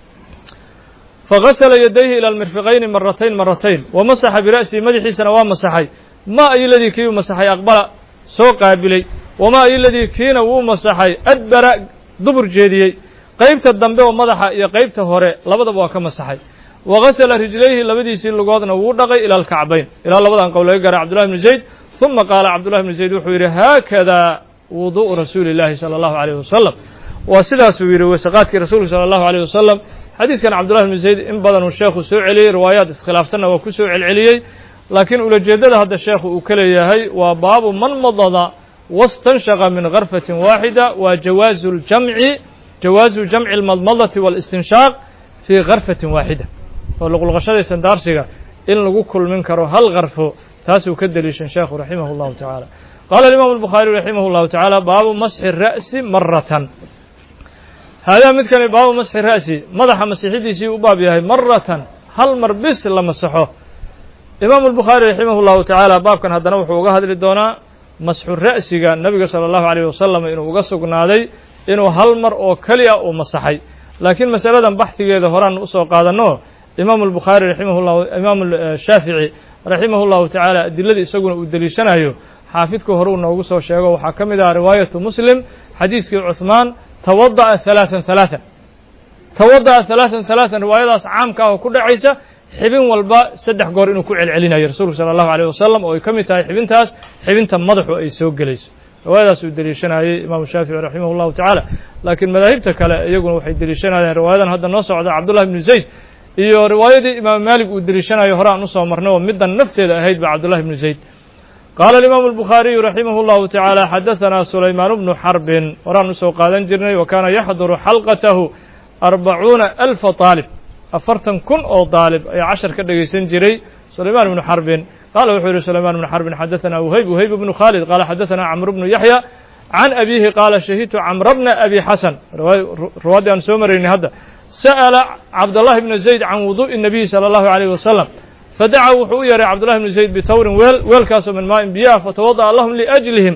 فغسل يديه إلى المرفقين مرتين مرتين ومسح برأسه مدحي سنوان مسحي ما أي الذي كيو مسحي أقبل سوق قابلي وما أي الذي كينا وو مسحي أدبر دبر جيدي قيبت الدنبه ومدحة يا قيبت هوري لبدا بواك مسحي وغسل رجليه لبدي سين لقادنا ودغي إلى الكعبين إلى لبدا قوله يقرأ عبد الله بن زيد ثم قال عبد الله بن زيد وحويره هكذا وضوء رسول الله صلى الله عليه وسلم وسدا سوير وسقاتك رسول صلى الله عليه وسلم حديث كان عبد الله بن زيد إن بدن الشيخ سوء عليه روايات خلاف سنة وكسوء العليي لكن ولجدد هذا الشيخ وكليه هي وباب من مضض واستنشق من غرفة واحدة وجواز الجمع جواز جمع المضمضة والاستنشاق في غرفة واحدة ولغلغشة سندارسيغا إن لغو كل منكر هل غرفه تاسو كدليش الشيخ رحمه الله تعالى قال الإمام البخاري رحمه الله تعالى باب مسح الرأس مرة هذا مثل باب مسح الرأس مدح مسيحيدي سي أباب ياهي مرة هل مر بس لمسحه إمام البخاري رحمه الله تعالى باب كان هذا نوح وقهد للدونا مسح الرأس النبي صلى الله عليه وسلم إنه وقصق نادي إنه هل مر أو كليا أو مسحي لكن مسألة بحثي إذا هران أسوق هذا النوع إمام البخاري رحمه الله إمام الشافعي رحمه الله تعالى الذي يسقون الدليشنا هيو حافظك هرون وقصه شيء وحكم إذا رواية مسلم حديث عثمان توضأ ثلاثا ثلاثا توضأ ثلاثا ثلاثا رواية عام كاه كل عيسى حبين والباء سدح قور إنه كل علينا يرسول صلى الله عليه وسلم أو يكمل تاي حبين تاس حبين تمضح وأي سوق جليس رواية سود دليشنا هي إمام الشافعي رحمه الله تعالى لكن مذاهبتك لا يقول وحيد دليشنا رواية هذا النص على عبد الله بن زيد iyo riwaayadii imaam Malik uu dirishanayo horaan u soo marnay oo midan nafteeda ahayd ba Abdullah ibn Zayd قال الإمام البخاري رحمه الله تعالى حدثنا سليمان بن حرب وران سو قادن جرني وكان يحضر حلقته أربعون ألف طالب أفرتن كن أو طالب أي عشر كدغيسن جري سليمان بن حرب قال وحير سليمان بن حرب حدثنا وهيب وهيب بن خالد قال حدثنا عمرو بن يحيى عن أبيه قال شهدت عمرو بن أبي حسن رواد عن سومرين هذا سأل عبد الله بن زيد عن وضوء النبي صلى الله عليه وسلم فدعا وحو يرى عبد الله بن زيد بتور ويل ويل كاس من ماء بياه فتوضأ اللهم لأجلهم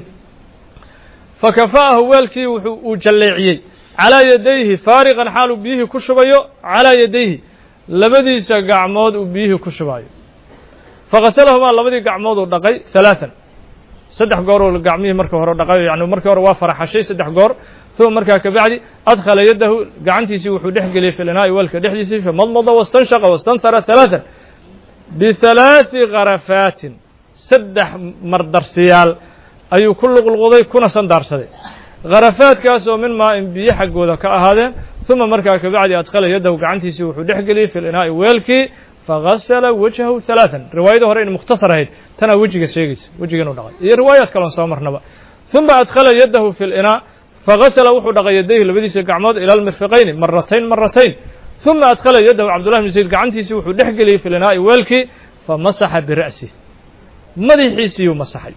فكفاه ويلكي وجلعيه على يديه فارغا حال بيه كشبيو على يديه لبديس قعمود بيه كشبايو فغسلهما لبدي قعمود ودقي ثلاثا سدح قور قعميه مركه هره دقي يعني مركه هره waa faraxashay saddex goor ثم markaa ka bacdi adkhala yadahu gacantiisi wuxuu dhex galiyay filnaa walka dhexdiisii fa madmada wastanshaqa wastanthara thalatha bi thalath gharafat saddex mardarsiyaal ayuu ku luqluqday kuna sandaarsaday غرفaadkaas oo min maa in biyo xagooda ka ahaadeen ثم markaa ka bacdi adkhala yadahu gacantiisi wuxuu dhex galiyay filnaa walkii فغسل وجهه ثلاثا روايته هره إن مختصر هيد تنا وجهه شيغيس وجهه إنه دقي هي روايات كلام سو مرنبا ثم أدخل يده في الإناء فغسل وحو دقي يديه لبديس قعمود إلى المرفقين مرتين مرتين ثم أدخل يده عبد الله بن زيد قعنتيسي وحو دحقلي في الإناء والكي فمسح برأسه مدحيسي ومسحي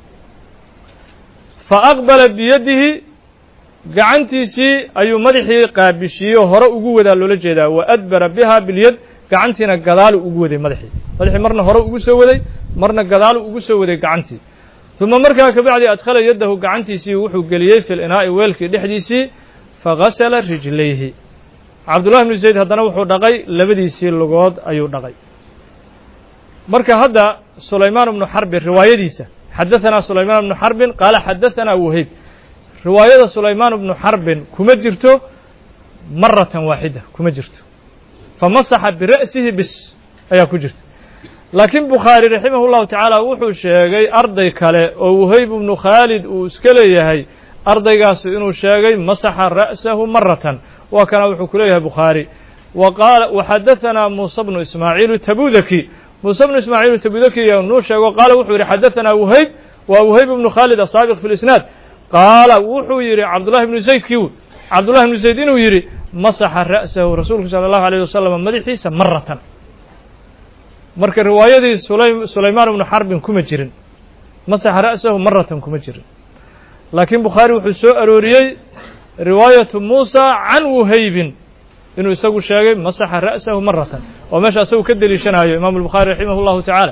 فأقبل بيده قعنتيسي أي مدحي قابشي هره ugu wada loola jeeda وأدبر بها باليد gacantiina gadaal ugu waday madaxii madaxii marna hore ugu soo waday marna gadaal ugu soo waday gacantii thumma markaa ka bacdi adkhala yadahu gacantiisii wuxuu geliyay fil inaa'i weelkii dhexdiisii faghasala rijlayhi Abdullah ibn Zayd hadana wuxuu dhaqay labadiisii lugood ayuu dhaqay marka hadda Sulaymaan ibn Harb riwaayadiisa hadathana Sulaymaan ibn Harb qala hadathana Wahib riwaayada Sulaymaan ibn Harb kuma jirto maratan waahida kuma jirto فمسح برأسه بس أيها كجرت لكن بخاري رحمه الله تعالى وحو شيغي أرضي كالي أو وهيب بن خالد وسكلي هي أرضي قاسو إنو شيغي مسح رأسه مرة وكان وحو كليها بخاري وقال وحدثنا موسى بن إسماعيل التبوذكي موسى بن إسماعيل التبوذكي ينوشا وقال وحو حدثنا وهيب ووهيب بن خالد السابق في الإسناد قال وحو يري عبد الله بن زيد كيو عبد الله بن زيد إنو يري مسح رأسه رسولك صلى الله عليه وسلم مدحيسا مرة مرك رواية سليم سليمان بن حرب كما جرين مسح رأسه مرة كما جرين لكن بخاري وحسو أروريي رواية موسى عن وهيب إنه يسوي شيء مسح رأسه مرة وماشى أسوي كدلي شنايو إمام البخاري رحمه الله تعالى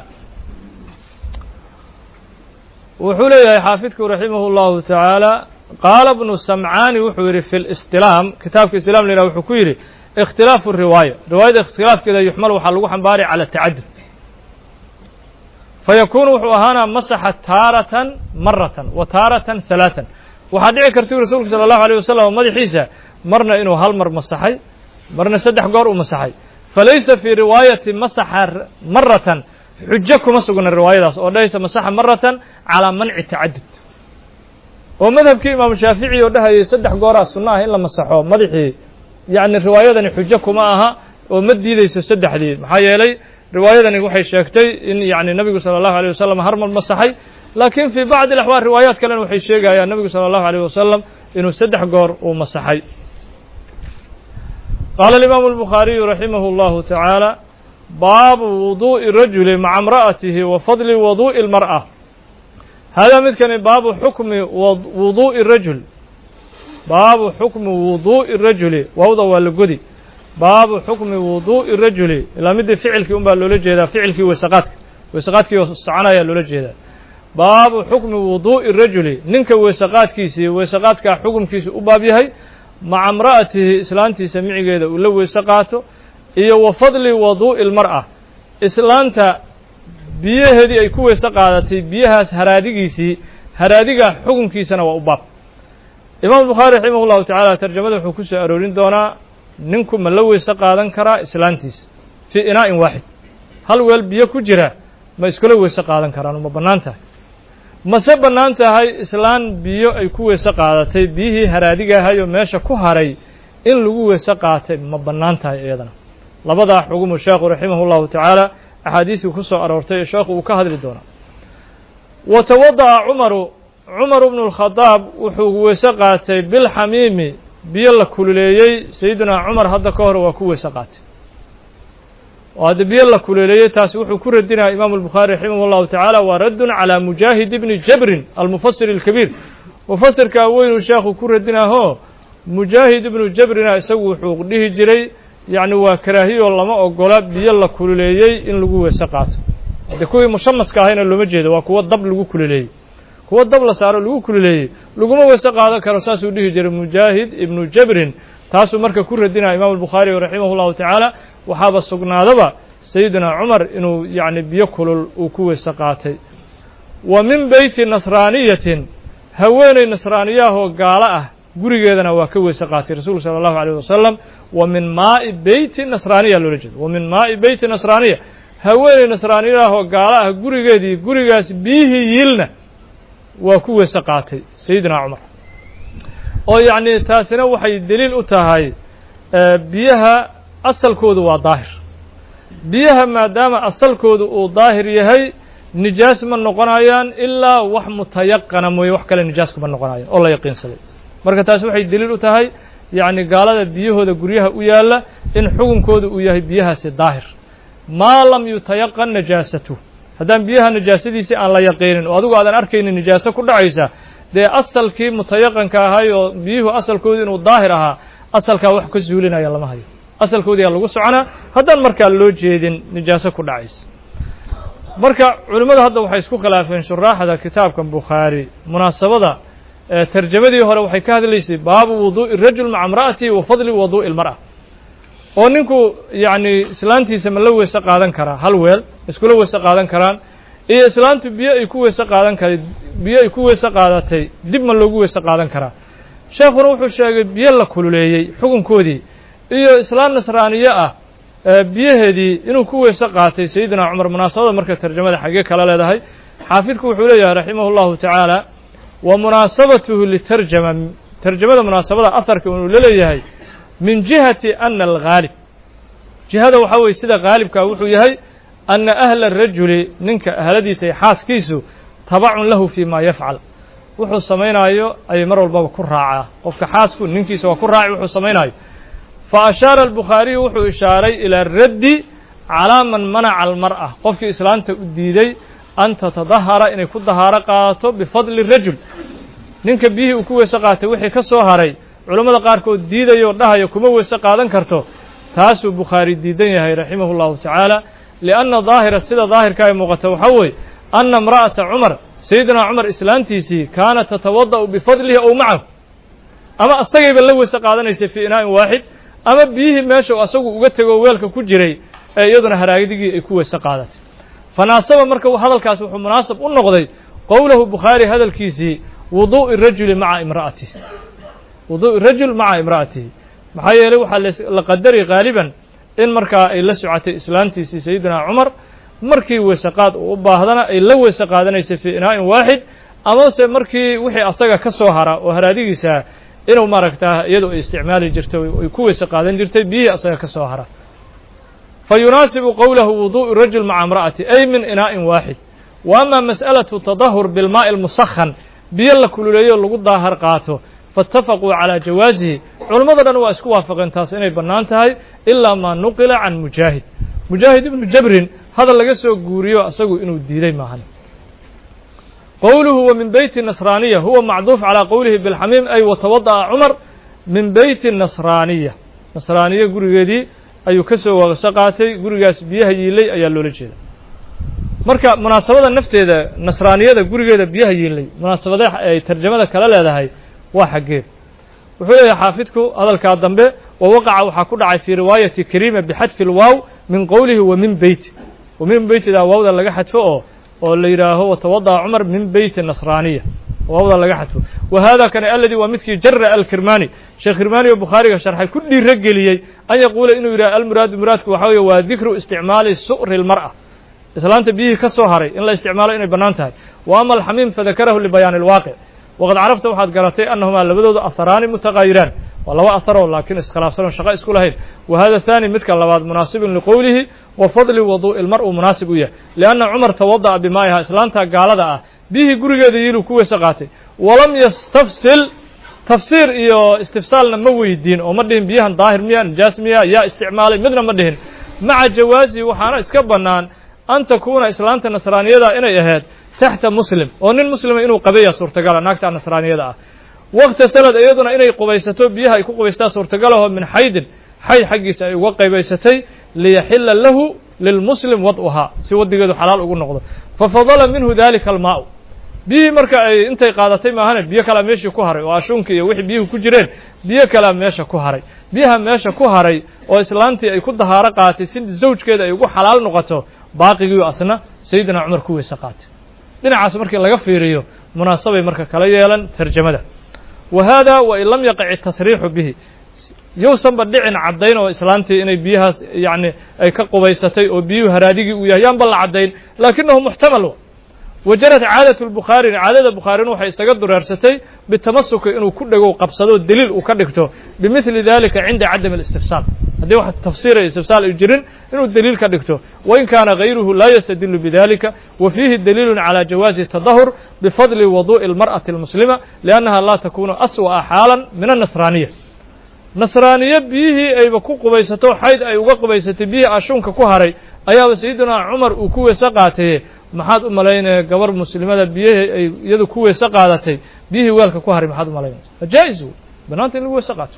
وحولي حافظك رحمه الله تعالى قال ابن السمعاني وحوري في الاستلام كتاب الاستلام لنا وحكيري اختلاف الرواية رواية اختلاف كذا يحمل وحلوه حنباري على التعدد فيكون وحوهانا مسح تارة مرة وتارة ثلاثا وحديع كرتي رسولك صلى الله عليه وسلم ومدي حيسى مرنا إنه هالمر مسحي مرنا سدح قار ومسحي فليس في رواية مسح مرة حجكم مسقنا الرواية وليس مسح مرة على منع التعدد ومذهب إمام الشافعي وده يصدح قراء السنة إلا مسحه مدحي يعني الرواية ذي حجكم معها ومدي ليس صدح لي محايا لي رواية ذي وحي شاكتي إن يعني النبي صلى الله عليه وسلم هرم المسحي لكن في بعض الأحوال روايات كلام وحي شاكا يا النبي صلى الله عليه وسلم إنه صدح قر ومسحي قال الإمام البخاري رحمه الله تعالى باب وضوء الرجل مع امرأته وفضل وضوء المرأة هذا مثل باب حكم وضوء الرجل baabu xukmi wuduu'i rajuli wawda waa la godi baabu xukmi wuduu'i rajuli ilaa midii ficilkii un baa loola jeedaa ficilkii weysaqaadka weysaqaadkii oo soconayaa loola jeedaa baabu xukmi wuduu'i rajuli ninka weysaqaadkiisii weysaqaadkaa xukumkiisa u baab yahay maca imra'atihi islaantiisa micigeeda uu la weyse qaato iyo wa fadli wuduu'i lmar'a islaanta biyaheedii ay ku weyse qaadatay biyahaas haraadigiisii haraadiga xukunkiisana waa u baab imaamu bukhaari raximah ullahu tacaala tarjamada wuxuu ku soo aroorin doonaa ninku ma la weyse qaadan karaa islaantiisa fii inaa'in waaxid hal weel biyo ku jira ma iskula weyse qaadan karaan ma bannaan tahay mase bannaan tahay islaan biyo ay ku weyse qaadatay biyihii haraadiga ahayoo meesha ku haray in lagu weyse qaatay ma bannaan tahay iyadana labadaa xugumu sheekhu raximah ullahu tacaala axaadiistii ku soo aroortay ee sheekhu uu ka hadli doonaa wa tawada'a cumaru cumaru bnu lkhadaab wuxuu weyse qaatay bilxamiimi biyo la kululeeyey sayidunaa cumar hadda ka hor waa ku weyse qaatay oo hadda biyo la kululeeyey taasi wuxuu ku radinaya imaamu albukhaari raximah ullahu tacaala waa raddun calaa mujaahid ibni jabrin almufasir alkabiir mufasirkaa weynuu sheekhu ku radinaaho mujaahid ibnu jabrina isagu wuxuu dhihi jiray yacni waa karaahiyo lama ogola biyo la kululeeyey in lagu weyse qaato haddii kuwii mushamaska ahayna looma jeedo waa kuwo dab lagu kululeeyey kuwo dab la saaro lagu kululeeyey laguma weyse qaadan karo saasuu dhihi jiray mujaahid ibnu jabrin taasuu marka ku radinaya imaamu albukhaari raximah ullahu tacaala waxaaba sugnaadaba sayidina cumar inuu yacni biyo kulul uu ku weyse qaatay wa min beyti nasraaniyatin haweeney nasraaniyaahoo gaalo ah gurigeedana waa ka weyse qaatay rasuulku sala allahu alayh wasalam wa min maa'i beyti nasraaniya loola jeedo wa min maa'i beyti nasraaniya haweeney nasraaniyaahoo gaalo ah gurigeedii gurigaas biyihii yiilna waa ku weyse qaatay sayidina cumar oo yacni taasina waxay deliil u tahay biyaha asalkoodu waa daahir biyaha maadaama asalkoodu uu daahir yahay nijaas ma noqonayaan ilaa wax mutayaqana mooye wax kale nijaas kuma noqonayaan oo la yaqiinsaday marka taas waxay deliil u tahay yacni gaalada biyahooda guryaha u yaalla in xukunkooda uu yahay biyahaasi daahir maa lam yutayaqan najaasatu haddaan biyaha nijaasadiisii aan la yaqiinin oo adigu aadan arkaynin nijaaso ku dhacaysa dee asalkii mutayaqanka ahay oo biyuhu asalkoodu inuu daahir ahaa asalkaa wax ka zuulinaya lama hayo asalkoodiyaa lagu soconaa haddaan markaa loo jeedin nijaaso ku dhacaysa marka culimmadu hadda waxay isku khilaafeen shuraaxda kitaabkan bukhaari munaasabada tarjamadii hore waxay ka hadlaysay baabu wuduu'i rajul maca imra'atihi wa fadli wuduu'i lmar'a oo ninku yacni islaantiisa ma la weyse qaadan karaa hal weel iskula weyse qaadan karaan iyo islaantu biyo ay ku weyse qaadan kara biyo ay ku weyse qaadatay dib ma loogu weyse qaadan karaa sheekhuna wuxuu sheegay biyo la kululeeyey xukunkoodii iyo islaan nasraaniye ah biyaheedii inuu ku weyse qaatay sayidina cumar munaasabada marka tarjamada xaggee kala leedahay xaafidku wuxuu leeyahay raximah ullahu tacaala wa munaasabatuhu litarjama tarjamada munaasabada aharka inuu la leeyahay min jihati ana alghaalib jihada waxaa weye sida haalibkaa wuxuu yahay ana ahla arajuli ninka ahladiisa iyo xaaskiisu tabacun lahu fii ma yafcal wuxuu samaynaayo ayay mar walbaba ku raacaa qofka xaasku ninkiisa waa ku raaci wuxuu samaynaayo fa ashaara albukhaariyu wuxuu ishaaray ilaa raddi calaa man manaca almar'a qofkii islaanta u diiday an tatadahara inay ku dahaaro qaadato bifadli rajul ninka biyihii uu ku weyse qaatay wixii ka soo haray culammada qaarkood diidayo o dhahayo kuma weyse qaadan karto taasuu bukhaari diidan yahay raximah ullahu tacaala lianna daahira sida daahirka ay muuqata waxaa weeye anna imra'ata cumar sayidina cumar islaantiisii kaanat tatawada'u bifadlihi ow macahu ama asagayba la weyse qaadanaysay fii inaa'in waaxid ama biyihii meesha asagu uga tego weelka ku jiray ee iyaduna haraadigii ay ku weyse qaadatay fanaasaba marka hadalkaas wuxuu munaasab u noqday qowlahu bukhaari hadalkiisii wuduu'i rajuli maca imra'atihi wuduu'i rajul maca imra'atihi maxaa yeelay waxaa la qadari qaaliban in markaa ay la socotay islaantiisii sayidina cumar markii weyse qaad uu u baahdana ay la weyse qaadanaysay fii inaa'in waaxid amase markii wixii asaga ka soo hara oo haraadigiisa inuu maaragtaa iyadu ay isticmaali jirtay ay ku weyse qaadan jirtay biyihii asaga ka soo hara fa yunaasibu qowlahu wuduu'i rajul maca imra'ati ay min inaa'in waaxid wa ama mas'alatu tadahur bilmaa'i almusakhan biyo la kululeeyo lagu daahar qaato faatafaquu calaa jawaasihi culammada dhan waa isku waafaqeen taas inay bannaan tahay ilaa maa nuqila can mujaahid mujaahid ibnu jabrin hadal laga soo guuriyo asagu inuu diiday maahan qowluhu wa min beyti nasraaniya huwa macduuf calaa qowlihi bilxamiim ay watawada'a cumar min beyti nasraaniya nasraaniya gurigeedii ayuu ka soo waqso qaatay gurigaas biyaha yiilay ayaa loola jeeda marka munaasabada nafteeda nasraaniyada gurigeeda biyaha yiilay munaasabada ay tarjamada kala leedahay waa xaggeed wuxuu leeyahay xaafidku hadalkaa dambe wa waqaca waxaa ku dhacay fii riwaayati kariima bixadfi lwaaw min qowlihi wa min beyti wa min beytidaa waawda laga xadfo oo oo la yidhaaho watawada'a cumar min beyti nasraaniya waawda laga xadfo wa hada kana alladii waa midkii jara alkirmani sheekh kirmani oo bukhaariga sharxay ku dhiira geliyey an yaquula inuu yidhaha almuraadu muraadku waxaa weeye waa dikru isticmaali su'ri lmar'a islaanta biyihii ka soo haray in la isticmaalo inay bannaan tahay wa ama alxamiim fadakarahu libayaani alwaaqic waqad carafta waxaad garatay annahumaa labadooda aharaani mutaqaayiraan waa laba aharoo laakiin iskhilaafsan oo shaqo isku lahayn wa hada haani midka labaad munaasibun liqowlihi wa fadli waduu'i lmar uu munaasib u yahay lianna cumar tawada'a bimaa'iha islaanta gaalada ah biyihii gurigeeda yiiluu ku weyse qaatay walam yastafsil tafsiir iyo istifsaalna ma weydiin oo ma dhihin biyahan daahir miya nijaas miya yaa isticmaalay midna ma dhihin maca jawaazi waxaana iska bannaan an takuuna islaanta nasraaniyada inay ahayd taxta muslim oo nin muslima inuu qabeeya suurtagala naagta nasraaniyada ah waqta sanad iyaduna inay qubaysato biyaha ay ku qubaystaa suurtagalaho min xaydin xayd xaggiisa ay uga qaybaysatay liyaxila lahu lilmuslim wad'uhaa si wadigeedu xalaal ugu noqdo fafadala minhu dalika almaa'u biyihii marka ay intay qaadatay maahane biyo kalea meeshii ku haray oo ashuunka iyo wixii biyuhu ku jireen biyo kalea meesha ku haray biyaha meesha ku haray oo islaantii ay ku dahaaro qaatay si zawjkeeda ay ugu xalaal noqoto baaqigiiu asna sayidina cumar ku weyse qaatay dhinacaas markii laga fiiriyo munaasabay marka kala yeelan tarjamada wa hada wa in lam yaqic tasriixu bihi yowsanba dhicin caddayn oo islaantii inay biyahaas yacni ay ka qubaysatay oo biyuhu haraadigii uu yahay yaanba la caddayn laakinahu muxtamal wajarad caadatu lbukhaarina caadada bukhaarina waxay isaga dureersatay bitamasuki inuu ku dhego qabsado daliil uu ka dhigto bimithli dalika cinda cadami alistifsaal haddii wax tafsiir iyo istifsaal ay jirin inuu daliil ka dhigto wain kaana gayruhu laa yastadilu bidalika wa fiihi daliilun calى jawaazi tadahur bifadli waduu'i اlmar'ati اlmuslima liannaha laa takunu aswa'a xaalan min annasraaniya nasraaniye biyihii ayba ku qubaysato xayd ay uga qubaysatay biyihii ashuunka ku haray ayaaba sayidina cumar uu ku weyse qaataye maxaad u malaynaya gabar muslimada biyihii ay iyadu ku weyse qaadatay biyihii weelka ku haray maxaad u malaynaya jaa-is banaanta in lagu weyse qaato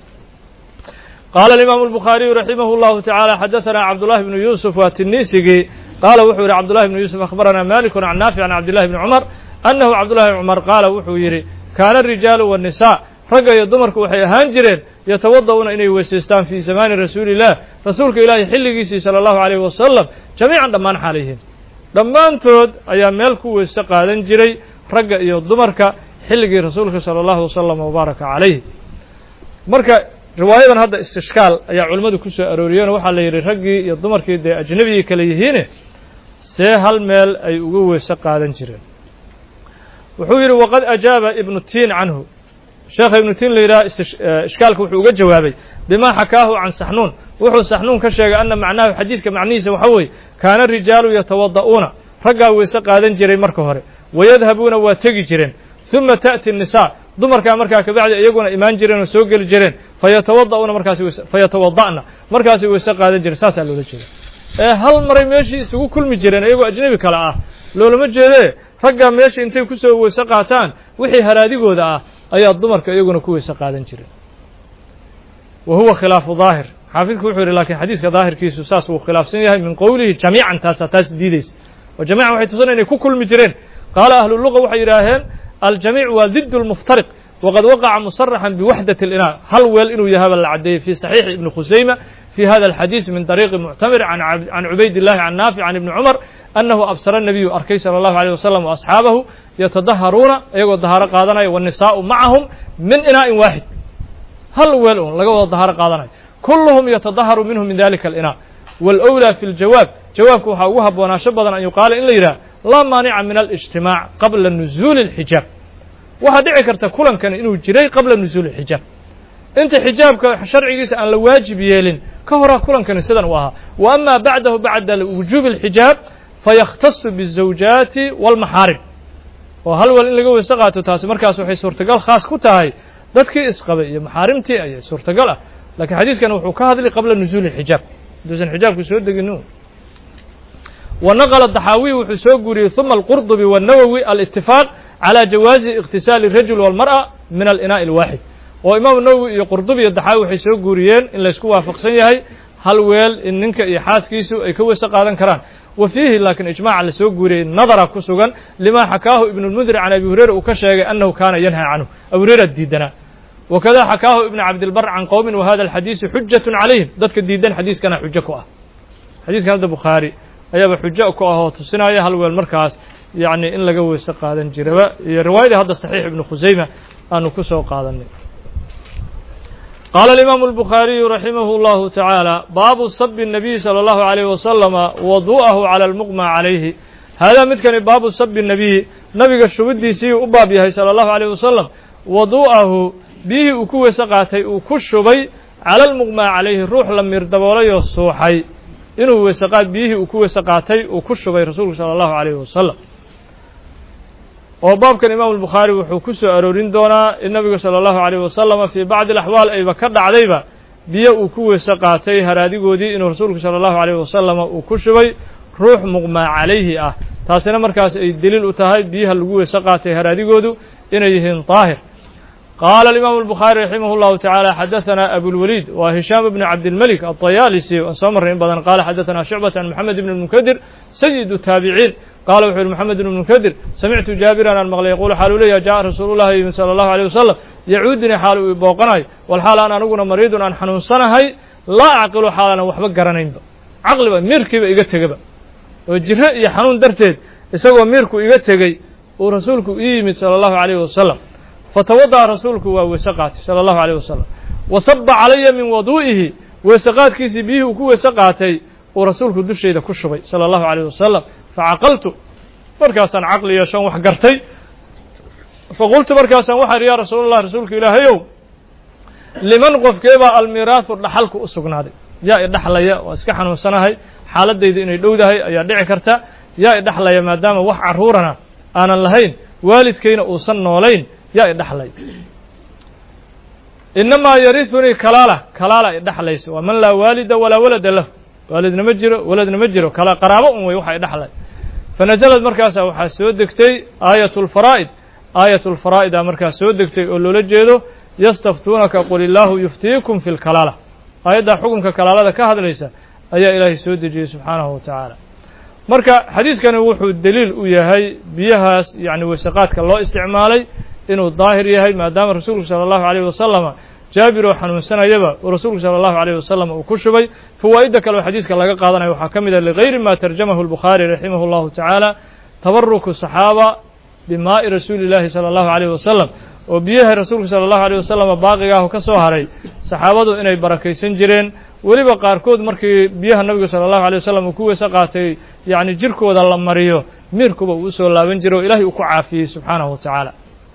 qaala alimaamu albukhaariyu raximah اllahu tacaala xadaثana cabdullahi bnu yuusuf waa tiniisigii qaala wuxuu yidhi cabdullahi bnu yuusuf akhbarana malikun can naafic can cabdillahi bni cumar annahu cabdullahi bn cumar qaala wuxuu yidhi kaana arijaalu waannisaa ragga iyo dumarku waxay ahaan jireen yatawada'uuna inay weysaystaan fii zamaani rasuuli illah rasuulka ilaahi xilligiisii sala allahu alayh wasalam jamiican dhammaan xaalayhiin dhammaantood ayaa meel ku weyse qaadan jiray ragga iyo dumarka xilligii rasuulka sala allahu wasalam wabaaraka calayh marka riwaayadan hadda istishkaal ayaa culimmadu ku soo arooriyeen oo waxaa la yidhi raggii iyo dumarkii dee ajnabigii kale yihiine see hal meel ay uga weyse qaadan jireen wuxuu yidhi waqad ajaaba ibnu tiin canhu sheekha ibnu tiin la yidhaha ishkaalka wuxuu uga jawaabay bima xakaahu can saxnuun wuxuu saxnuun ka sheegay anna macnahu xadiiska macnihiisa waxa weeye kaana rijaalu yatawada'uuna raggaa weyse qaadan jiray marka hore wayadhabuuna waa tegi jireen uma ta'ti الnisaa dumarkaa markaa kabacdi iyaguna imaan jireen oo soo geli jireen fayatawada'uuna markaasi weyse fayatawada'na markaasay weyse qaadan jireen saasaa loola jeeda ee hal maray meeshii isugu kulmi jireen iyagoo ajnebi kale ah loolama jeedee raggaa meesha intay ku soo weyse qaataan wixii haraadigooda ah ayaa dumarka iyaguna ku weyse qaadan jireen wa huwa khilaafu daahir xaafidku wuxuu yidhi lakiin xadiiska daahirkiisu saas wuu khilaafsan yahay min qowlihi jamiican taasaa taas diidaysa oo jamiican waxay tusan inay ku kulmi jireen qaala ahlu luga waxay yidhaaheen aljamiic waa did lmuftariq waqad waqaca musaraxan biwaxdat اlinaa hal weel inuu yahaba la caddeeyey fi saxiixi ibni khusayma fi hada alxadiis min dariiqi muctamir can cubayd illahi can naafic can ibni cumar annahu absara nabiyu arkay sala allahu alيyh wasalam waasxaabahu yatadaharuuna iyagoo dahaaro qaadanaya waannisaa'u macahum min inaa'in waaxid hal weel un laga wada dahaaro qaadanayo kulluhum yatadaharu minhu min dalika alinaa wاlأwlى fi ljawaab jawaabka waxaa ugu habboonaasho badan an yuqaala in la yidhaha laa maanica min alijtimaac qabla nuzuuli اlxijaab waxaa dhici karta kulankani inuu jiray qabla nuzuuli اlxijaab inta xijaabka sharcigiisa aan la waajib yeelin ka horaa kulankani sidan u ahaa wa ama bacdahu bacda wujuubi اlxijaab fayakhtasu biالزawjaati wاlmaxaarim oo hal wal in laga weyse qaato taasi markaas waxay suurtagal khaas ku tahay dadkii isqabay iyo maxaarimtii ayay suurtagal ah lakiin xadiiskani wuxuu ka hadlay qabla nuzuuli اlxijaab intuusan xijaabku soo degin ونqل الضحاaوي wuxuu soo guriyey ثuma الqرطبي والنawwي الاتفاق calى jawaazi اktisaali الrajul wاlmarأة min alinaaءi اlwaaxid oo imaamu nawowi iyo qurdubi iyo daxaawi waxay soo guuriyeen in laysku waafaqsan yahay hal weel in ninka iyo xaaskiisu ay ka weyse qaadan karaan wa fiihi laakiin ijmaaca la soo guuriyey nadara ku sugan lima xakaahu ibn اlmundir can abi hurayra uu ka sheegay annahu kaana yanha canhu abu hurayra diidanaa wakada xakaahu ibn cabdilbar can qowmin wa hada alxadiisu xujat calayhim dadka diidan xadiiskana xujo ku ah xadiiskan hadda bukhaari ayaaba xujo ku ah oo tusinaya hal weel markaas yacni in laga weyse qaadan jiraba iyo riwaayadii hadda saxiix ibnu khusayma aanu ku soo qaadanay qaala alimaamu albukhaariyu raximah اllahu tacaala baabu sabi الnabiy salى اllahu عalayh wasalama wadu'ahu calى almuqma calayhi haadaa midkani baabu sabi الnabiy nabiga shubidiisii u baab yahay salى اllahu عalayh wasalam wadu'ahu biyihii uu ku weyse qaatay uu ku shubay cala almuqma calayhi ruux la miir daboolayoo suuxay inuu weyseqaad biyihii uu ku weyse qaatay uu ku shubay rasuulku sala allahu calayhi wasalam oo baabkan imaamu albukhaari wuxuu ku soo aroorin doonaa in nabigu sala allahu calayhi wasalama fii bacdi alaxwaal ayba ka dhacdayba biyo uu ku weyse qaatay haraadigoodii inuu rasuulku sala allahu calayhi wasalama uu ku shubay ruux muqmaa calayhi ah taasina markaas ay deliil u tahay biyaha lagu weyse qaatay haraadigoodu inay yihiin daahir qaala alimaamu albukhaari raximah اllahu tacaala xadaثana abulwaliid wa hishaam bni cabdilmelik aطayaalisi aan soo marray in badan qaala xadaثana shucbat can moxamed ibn اlmunkadir sayid taabiciin qaala wuxuu yihi moxamed ibn munkadir samictu jaabiran aan maqlay yaquulu xaalu leeyaha jaءa rasuulu llahi yimi salى allahu alيyh wasalam yacuudinii xaal uu booqanayo walxaal aan aniguna mariidun aan xanuunsanahay laa acqilu xaal aanan waxba garanaynba caqliba miirkiiba iga tegaba oo jiro iyo xanuun darteed isagoo miirku iga tegey uu rasuulku ii yimid salى allahu عalayh wasalam fatawada'a rasuulku waa weyse qaatay sala allahu عalayh wasalam wa saba calaya min waduu'ihi weyse qaadkiisii biyihii uu ku weyse qaatay uu rasuulku dushayda ku shubay sala allahu عalayh wasalam facaqaltu markaasaan caqli yeeshoon wax gartay faqultu markaasaan waxaan ihi yaa rasuul allah rasuulka ilaahayow liman qofkeebaa almiiraahu dhaxalku u sugnaaday yaa i dhaxlaya waa iska xanuunsanahay xaaladayda inay dhowdahay ayaa dhici karta yaa i dhaxlaya maadaama wax carruurana aanan lahayn waalidkayna uusan noolayn yaa i dhaxlay inamaa yariunii kalaala kalaala i dhaxlaysa waa man laa waalida walaa walada lahu waalidna ma jiro waladna ma jiro kala qaraabo un wey waxa i dhaxlay fanazalad markaasaa waxaa soo degtay aayat lfaraa'id aayat lfaraa'idaa markaas soo degtay oo loola jeedo yastaftuunaka qul illaahu yuftiikum fi lkalaala aayaddaa xukunka kalaalada ka hadlaysa ayaa ilaahay soo dejiyey subxaanahu wa tacaala marka xadiiskani wuxuu deliil u yahay biyahaas yacni weyseqaadka loo isticmaalay inuu daahir yahay maadaama rasuulku sala allahu عalayh wasalama jaabir oo xanuunsanayaba uu rasuulku sala allahu عalayh wasalam uu ku shubay fawaa'idda kale oo xadiiska laga qaadanayo waxaa ka mid ah ligayri ma tarjamahu albukhaari raximah اllahu tacaala tabaruku saxaaba bimaa'i rasuuli llahi sala allahu عalayh wasalam oo biyaha rasuulku sala allahu عalayh wasalama baaqigaahu ka soo haray saxaabadu inay barakaysan jireen weliba qaarkood markii biyaha nabigu sala allahu عalayh wasalam uu ku weyse qaatay yacni jirkooda la mariyo miirkuba uu usoo laaban jiray oo ilahay uu ku caafiyey subxaanahu wa tacaala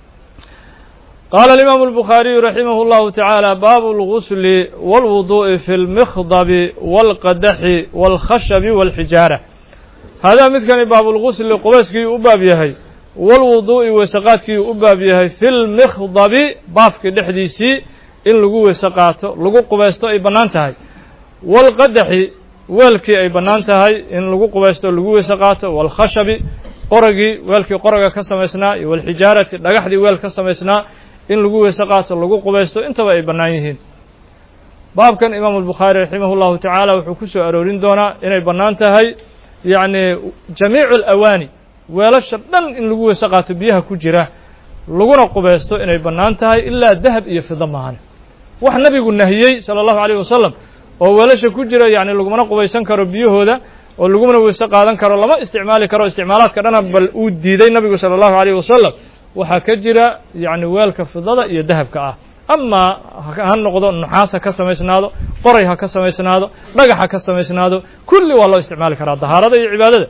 qaala alimaamu albukhaariyu raximah اllahu tacaala baabu اlgusli wاlwuduءi fi اlmikhdabi wاlqadaxi wاlkhashabi wاlxijaara haadaa midkani baabulgusli qubayskii u baab yahay wاlwuduءi weyseqaadkii u baab yahay fi lmikhdabi baafkii dhexdiisii in lagu weyse qaato lagu qubaysto ay bannaan tahay wاlqadaxi weelkii ay bannaan tahay in lagu qubaysto lagu weyse qaato wاlkhashabi qoragii weelkii qoraga ka samaysnaa iyo wاlxijaarati dhagaxdii weel ka samaysnaa in lagu weyse qaato lagu qubaysto intaba ay bannaan yihiin baabkan imaamu albukhaari raximah اllahu tacaala wuxuu ku soo aroorin doonaa inay bannaan tahay yacni jamiicu alawaani weelasha dhan in lagu weyse qaato biyaha ku jira laguna qubaysto inay bannaan tahay ilaa dahab iyo fido maahane wax nabigu nahiyey sala allahu عalayh wasalam oo weelasha ku jira yacni lagumana qubaysan karo biyahooda oo lagumana weyse qaadan karo lama isticmaali karo isticmaalaadka dhana bal uu diiday nabigu sala allahu عalayh wasalam waxaa ka jira yacni weelka fidada iyo dahabka ah amaa ha noqdo nuxaas ha ka samaysnaado qoray ha ka samaysnaado dhagax ha ka samaysnaado kulli waa loo isticmaali karaa dahaarada iyo cibaadada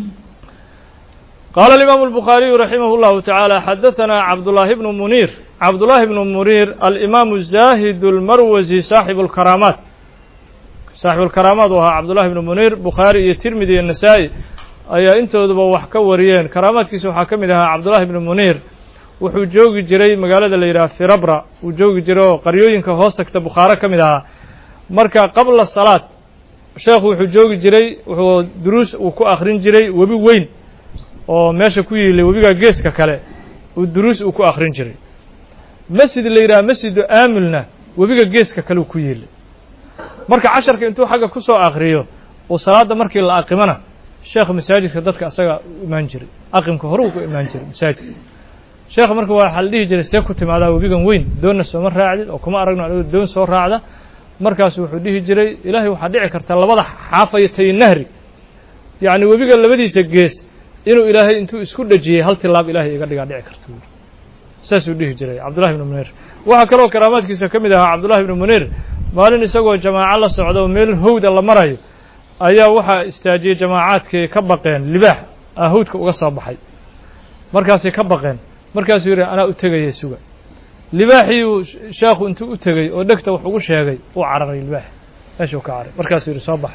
qaala alimaamu albukhaariyu raximah اllahu tacaala xadaثana cabdullaahi bnu muniir cabdullaahi bnu muniir alimaamu zaahid اlmarwasi saaxibu اlkaraamaat saaxibu اlkaraamaat uu ahaa cabdullahi bnu muniir bukhaari iyo tirmidi iyo nasaa'i ayaa intooduba wax ka wariyeen karaamaadkiisa waxaa ka mid ahaa cabdullaahi bnu muniir wuxuu joogi jiray magaalada la yidhaha firabra uu joogi jiray oo qaryooyinka hoos tagta bukhaaro ka mid ahaa marka qabla salaad sheekhu wuxuu joogi jiray wuxuu duruus uu ku akhrin jiray webi weyn oo meesha ku yiilay webiga geeska kale ودروس وكو آخرين جري مسجد اللي يرى مسجد آملنا وبيقى جيسك كلو كويل مركا عشر كنتو حاجة كسو آخريو وصلاة مركي اللي أقيمنا الشيخ مساجد كدتك أساقا إيمان جري أقيم كهروك إيمان جري مساجد الشيخ مركا وحاليه جري سيكو تمادا وبيقى وين دون السومر راعدة وكما أرقنا دون سور راعدة مركاس وحديه جري إلهي وحديع كرتا لبضح حافيتي النهري يعني وبيقى لبدي سجيس إنه إلهي أنتو اسكود جي هل تلاب إلهي يقدر يقدر كرتو ساس وديه جري عبد الله بن منير وهكذا كرامات كيسا كمدها عبد الله بن منير مالين يسوى جماعة الله السعودة وميل هود الله مراي أيا وحا استاجي جماعات كي كبقين لباح أهودك وقصة بحي مركاسي كبقين مركاسي يري أنا أتغي يسوى لباحي شاخ أنتو أتغي ودكت وحوش هاي وعرغي لباح أشو كعري مركاسي يري صباح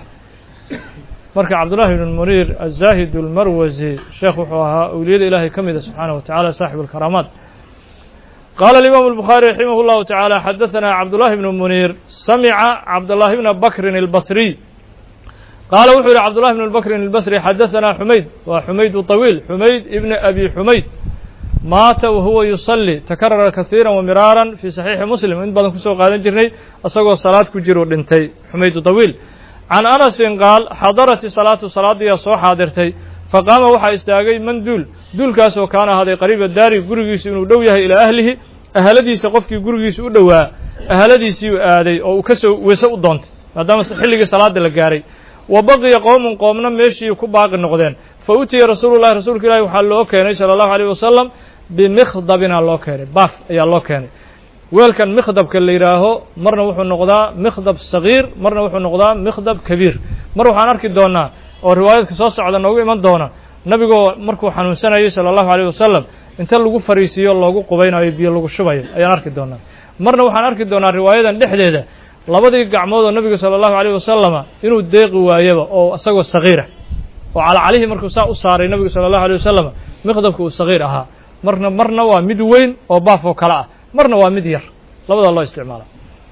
مركا عبد الله بن المنير الزاهد المروزي شيخ وحوها أوليد إلهي كمدة سبحانه وتعالى صاحب الكرامات قال الإمام البخاري رحمه الله تعالى حدثنا عبد الله بن المنير سمع عبد الله بن بكر البصري قال وحول عبد الله بن بكر البصري حدثنا حميد وحميد طويل حميد ابن أبي حميد مات وهو يصلي تكرر كثيرا ومرارا في صحيح مسلم من بعض كسو قادن جرني أصغى الصلاة كجرو دنتي حميد طويل عن أنس قال حضرت صلاة صلاة يا صو حاضرتي فقام وحا استاغي من دول دول كاسو كان هذا قريب الدار غرغيس انو دوياه الى اهله اهلديس قفكي غرغيس u dhawaa ahaladiisi u aaday oo kasoo weeso u doontay maadaama xilliga salaada la gaaray wabaqiya qowmun qowmna meeshii ku baaqi noqdeen fawtiya rasuulullaahi rasuulka ilaahi waxa loo keenay sallallahu alayhi wasallam bimikhdabina loo keenay baaf ayaa loo keenay weelkan mikhdabka la yiraaho marna wuxuu noqdaa mikhdab sagiir marna wuxuu noqdaa mikhdab kabiir mar waxaan arki doonaa oo riwaayadka soo socda noogu iman doona nabigu markuu xanuunsanayay sallallahu alayhi wasallam inta lagu fariisiyo loogu qubaynayo biyo lagu shubayo ayaan arki doonaa marna waxaan arki doonaa riwaayadan dhexdeeda labadii gacmood oo nabiga sallallahu alayhi wasallam inuu deeqi waayaba oo asagoo sagiira oo cala calihi markuu saa u saaray nabiga sallallahu alayhi wasallam mikhdabku uu sagiir ahaa marna marna waa mid weyn oo baaf oo kala ah marna waa mid yar labada loo isticmaalo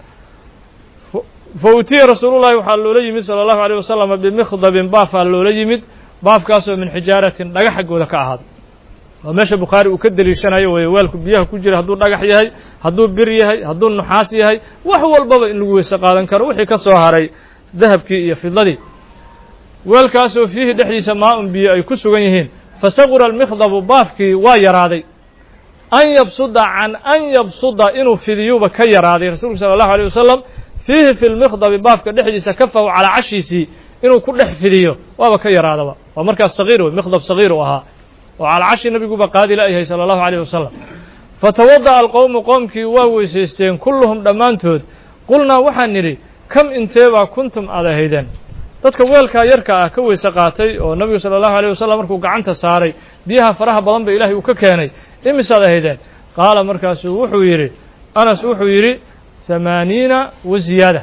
فوتي رسول الله وحال لولا يمد صلى الله عليه وسلم بمخضب باف لولا يمد باف كاسو من حجارة دغخ غودا كاهاد وماشي بخاري وكدلي شنايو ويلku biyaha ku jira haduu dhagax yahay haduu bir yahay haduu nuxaas yahay wax walbaba in lagu weesay qaadan karo wixii ka soo haray dahabkii iyo fidladii weelkaasoo fiihi dhexdiisa maa biyo ay ku sugan yihiin fasaqura al-mikhdab baafkii waa yaraaday an yabsuda an an yabsuda inuu fidiyuba ka yaraaday rasuulka sallallahu alayhi wasallam فيه في المخضب باب كدحديسا كفه على عشيسي إنه كل حفديه وابا كير هذا ومركز صغير ومخضب صغير وها وعلى عشي النبي قبا قادي لأيه صلى الله عليه وسلم فتوضأ القوم قوم كي وهو سيستين كلهم دمانتود قلنا وحنري كم انتبا كنتم على هيدان dadka weelka yarka ah ka weysa qaatay oo nabiga sallallahu alayhi wasallam markuu gacanta saaray biyaha faraha badan ba ilaahay uu ka keenay imisaad ahaydeen qaala markaas wuxuu yiri Anas wuxuu yiri ثمانين وزيادة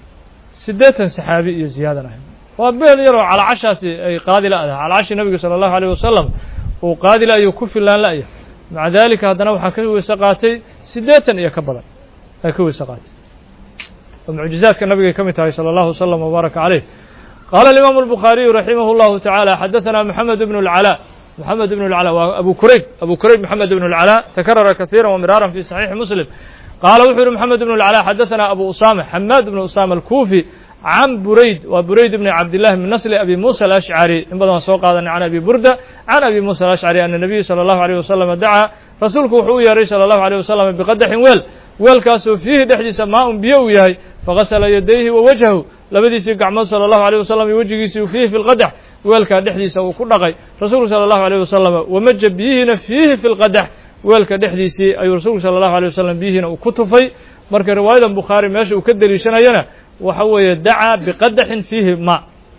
سدة صحابي زيادة وبين يروا على عشاسي أي قاضي لا على عشي النبي صلى الله عليه وسلم وقاضي لا يكف لا لا مع ذلك هذا نوع حكوي سقاتي سدة يكبر حكوي سقاتي ومعجزات كالنبي كم تعالى صلى الله وسلم وبارك عليه قال الإمام البخاري رحمه الله تعالى حدثنا محمد بن العلاء محمد بن العلاء وأبو كريب أبو كريب محمد بن العلاء تكرر كثيرا ومرارا في صحيح مسلم قال وحر محمد بن العلاء حدثنا أبو أسامة حماد بن أسامة الكوفي عن بريد وبريد بن عبد الله من نسل أبي موسى الأشعري إن بدنا سوق هذا عن أبي بردة عن أبي موسى الأشعري أن النبي صلى الله عليه وسلم دعا رسولك وحوي يا صلى الله عليه وسلم بقدح ويل ويل كاسو فيه دحدي سماء بيوياي فغسل يديه ووجهه لبدي سيق عمد صلى الله عليه وسلم يوجه فيه في القدح ويل كان دحدي سو كدقي رسول صلى الله عليه وسلم ومج بيهنا فيه في القدح weelka dhexdiisii ayuu rasuulku sallallahu alayhi wasallam bihiina uu ku tufay marka riwaayada Bukhari meesha uu ka daliishanayana waxa weeye daca biqadahin fihi ma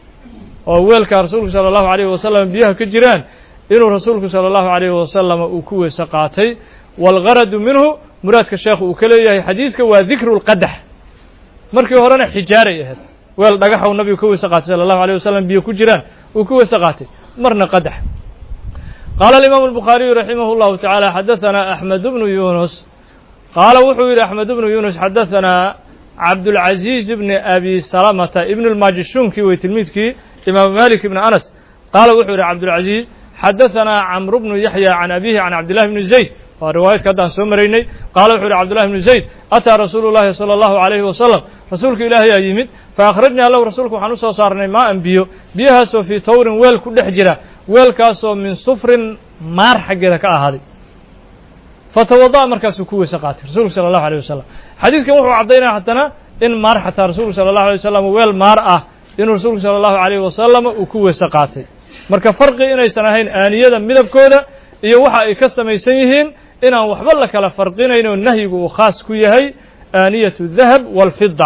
oo weelka rasuulku sallallahu alayhi wasallam biyaha ka jiraan inuu rasuulku sallallahu alayhi wasallam uu ku weesa qaatay wal gharad minhu muraadka sheekhu uu kale yahay xadiiska waa dhikru al qadah markii horena xijaaray ahayd weel dhagax uu nabigu ku weesa qaatay sallallahu alayhi wasallam biyo ku jiraan uu ku weesa qaatay marna qadah قال الإمام البخاري رحمه الله تعالى حدثنا أحمد بن يونس قال وحوير أحمد بن يونس حدثنا عبد العزيز بن أبي سلامة ابن الماجشونكي وتلميذكي إمام مالك بن أنس قال وحوير عبد العزيز حدثنا عمرو بن يحيى عن أبيه عن عبد الله بن زيد ورواية كدان سومريني قال وحول عبد الله بن زيد أتى رسول الله صلى الله عليه وسلم رسولك إلهي يمد فأخرجنا له رسولك وحنوسه صارنا ما أنبيو بيها سو في ثور ويل كل حجرة ويل كاسو من صفر مار حق ذاك هذه فتوضأ مركز كوي سقات رسولك صلى الله عليه وسلم حديث كم هو عضينا حتىنا إن مار حتى رسولك صلى الله عليه وسلم ويل مار أه إن رسولك صلى الله عليه وسلم وكوي سقاتي marka farqi inaysan ahayn aaniyada midabkooda iyo waxa ay ka samaysan yihiin inaan waxba la kala farqinayno nahyigu uu khaas ku yahay aaniyatu dhahab wal fidda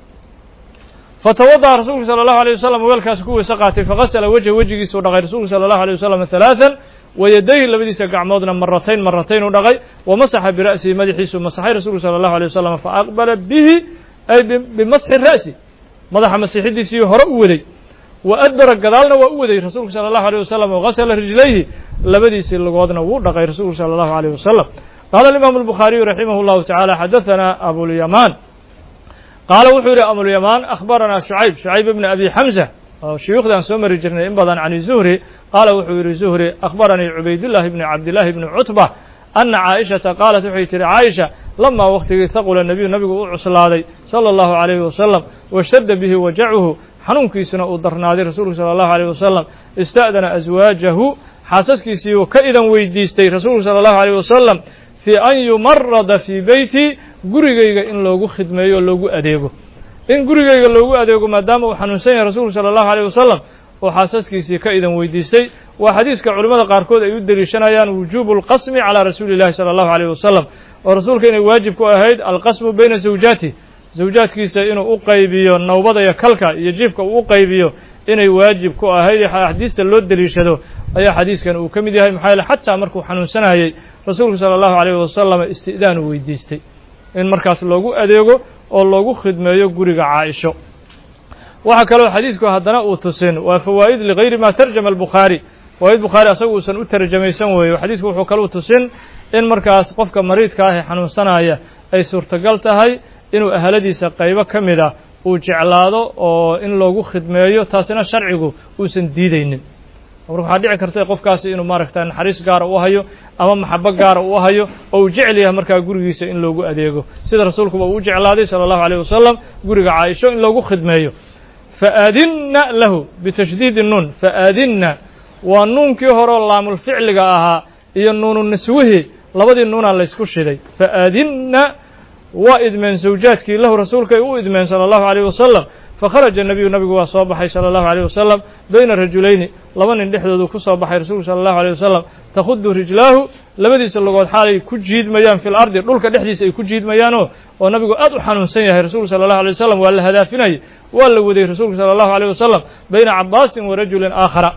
fatawada rasuulku sallallahu alayhi wasallam weelkaas ku weysa qaatay faqasala wajhi wajigiisa u dhaqay rasuulku sallallahu alayhi wasallam thalathan ويديه labadiisa gacmoodna maratayn maratayn u dhaqay ومسح برأسه madaxiisu masaxay rasuulku sallallahu alayhi wasallam faaqbala bihi ay bimasxi ra'si madaxa masixidiisii hore u waday وأدبر قدالنا وأودي رسولك صلى الله عليه وسلم وغسل رجليه لبديس اللغودنا ودقي رسولك صلى الله عليه وسلم قال الإمام البخاري رحمه الله تعالى حدثنا أبو اليمان قال وحور أبو اليمان أخبرنا شعيب شعيب بن أبي حمزة شيوخ ذا سمر جرنا إنبضا عن الزهري قال وحور الزهري أخبرني عبيد الله بن عبد الله بن عتبة أن عائشة قالت وحيتر عائشة لما وقت ثقل النبي النبي صلى الله عليه وسلم واشتد به وجعه xanuunkiisuna uu darnaaday rasuulku sala allahu alayh wasalam ista'dana aswaajahu xaasaskiisii uu ka idan weydiistay rasuulku sala allahu alayh wasalam fii an yumarada fii beyti gurigayga in loogu khidmeeyo o loogu adeego in gurigayga loogu adeego maadaama uu xanuunsan yahay rasuulku sala allahu alayh wasalam oo xaasaskiisii ka idan weydiistay waa xadiiska culimmada qaarkood ay u deliishanayaan wujuubu alqasmi calaa rasuuli llahi sala allahu alayh wasalam oo rasuulka inay waajib ku ahayd alqasmu bayna zawjaatih zawjaadkiisa inuu u qaybiyo nawbada iyo kalka iyo jiifka uu u qaybiyo inay waajib ku ahayd xadiista loo deliishado ayaa xadiiskan uu ka mid yahay maxaa yeele xataa markuu xanuunsanayay rasuulku sala allahu alayh wasalam isti'daan uu weydiistay in markaas loogu adeego oo loogu khidmeeyo guriga caaisho waxaa kaloo xadiidku haddana uu tusin waa fawaa'id ligayri ma tarjama albukhaari fawaa'id bukhaari asagu uusan u tarjamaysan weeyo xadiidku wuxuu kaluu tusin in markaas qofka mariidka ah ee xanuunsanaya ay suurtagal tahay inuu ahaladiisa qaybo ka mid ah uu jeclaado oo in loogu khidmeeyo taasina sharcigu uusan diidaynin marka waxaa dhici karta qofkaasi inuu maaragta naxariis gaara u hayo ama maxabo gaara u hayo oo uu jecel yahay markaa gurigiisa in loogu adeego sida rasuulkuba uu jeclaaday sala allahu alayh wasalam guriga caaisho in loogu khidmeeyo faadinna lahu bitashdiidi nuun faadinna waa nuunkii horeo laamulficliga ahaa iyo nuunu niswihi labadii nuunaa laysku shiday faadinna waa idmeen zawjaadkii lahu rasuulka ay u idmeen sala allahu alayh wasalam fakharaja nabiyu nabigu waa soo baxay sala allahu alayh wasalam bayna rajulayni laba nin dhexdoodu ku soo baxay rasuulku sala allahu alayh wasalam takhudu rijlaahu labadiisa lugood xaalay ku jiidmayaan fi lardi dhulka dhexdiisa ay ku jiidmayaanoo oo nabigu aad u xanuunsan yahay rasuulku sala allahu alayh wasalam waa la hadaafinayay waa la waday rasuulku sala allahu alayh wasalam bayna cabaasin wa rajulin aakhara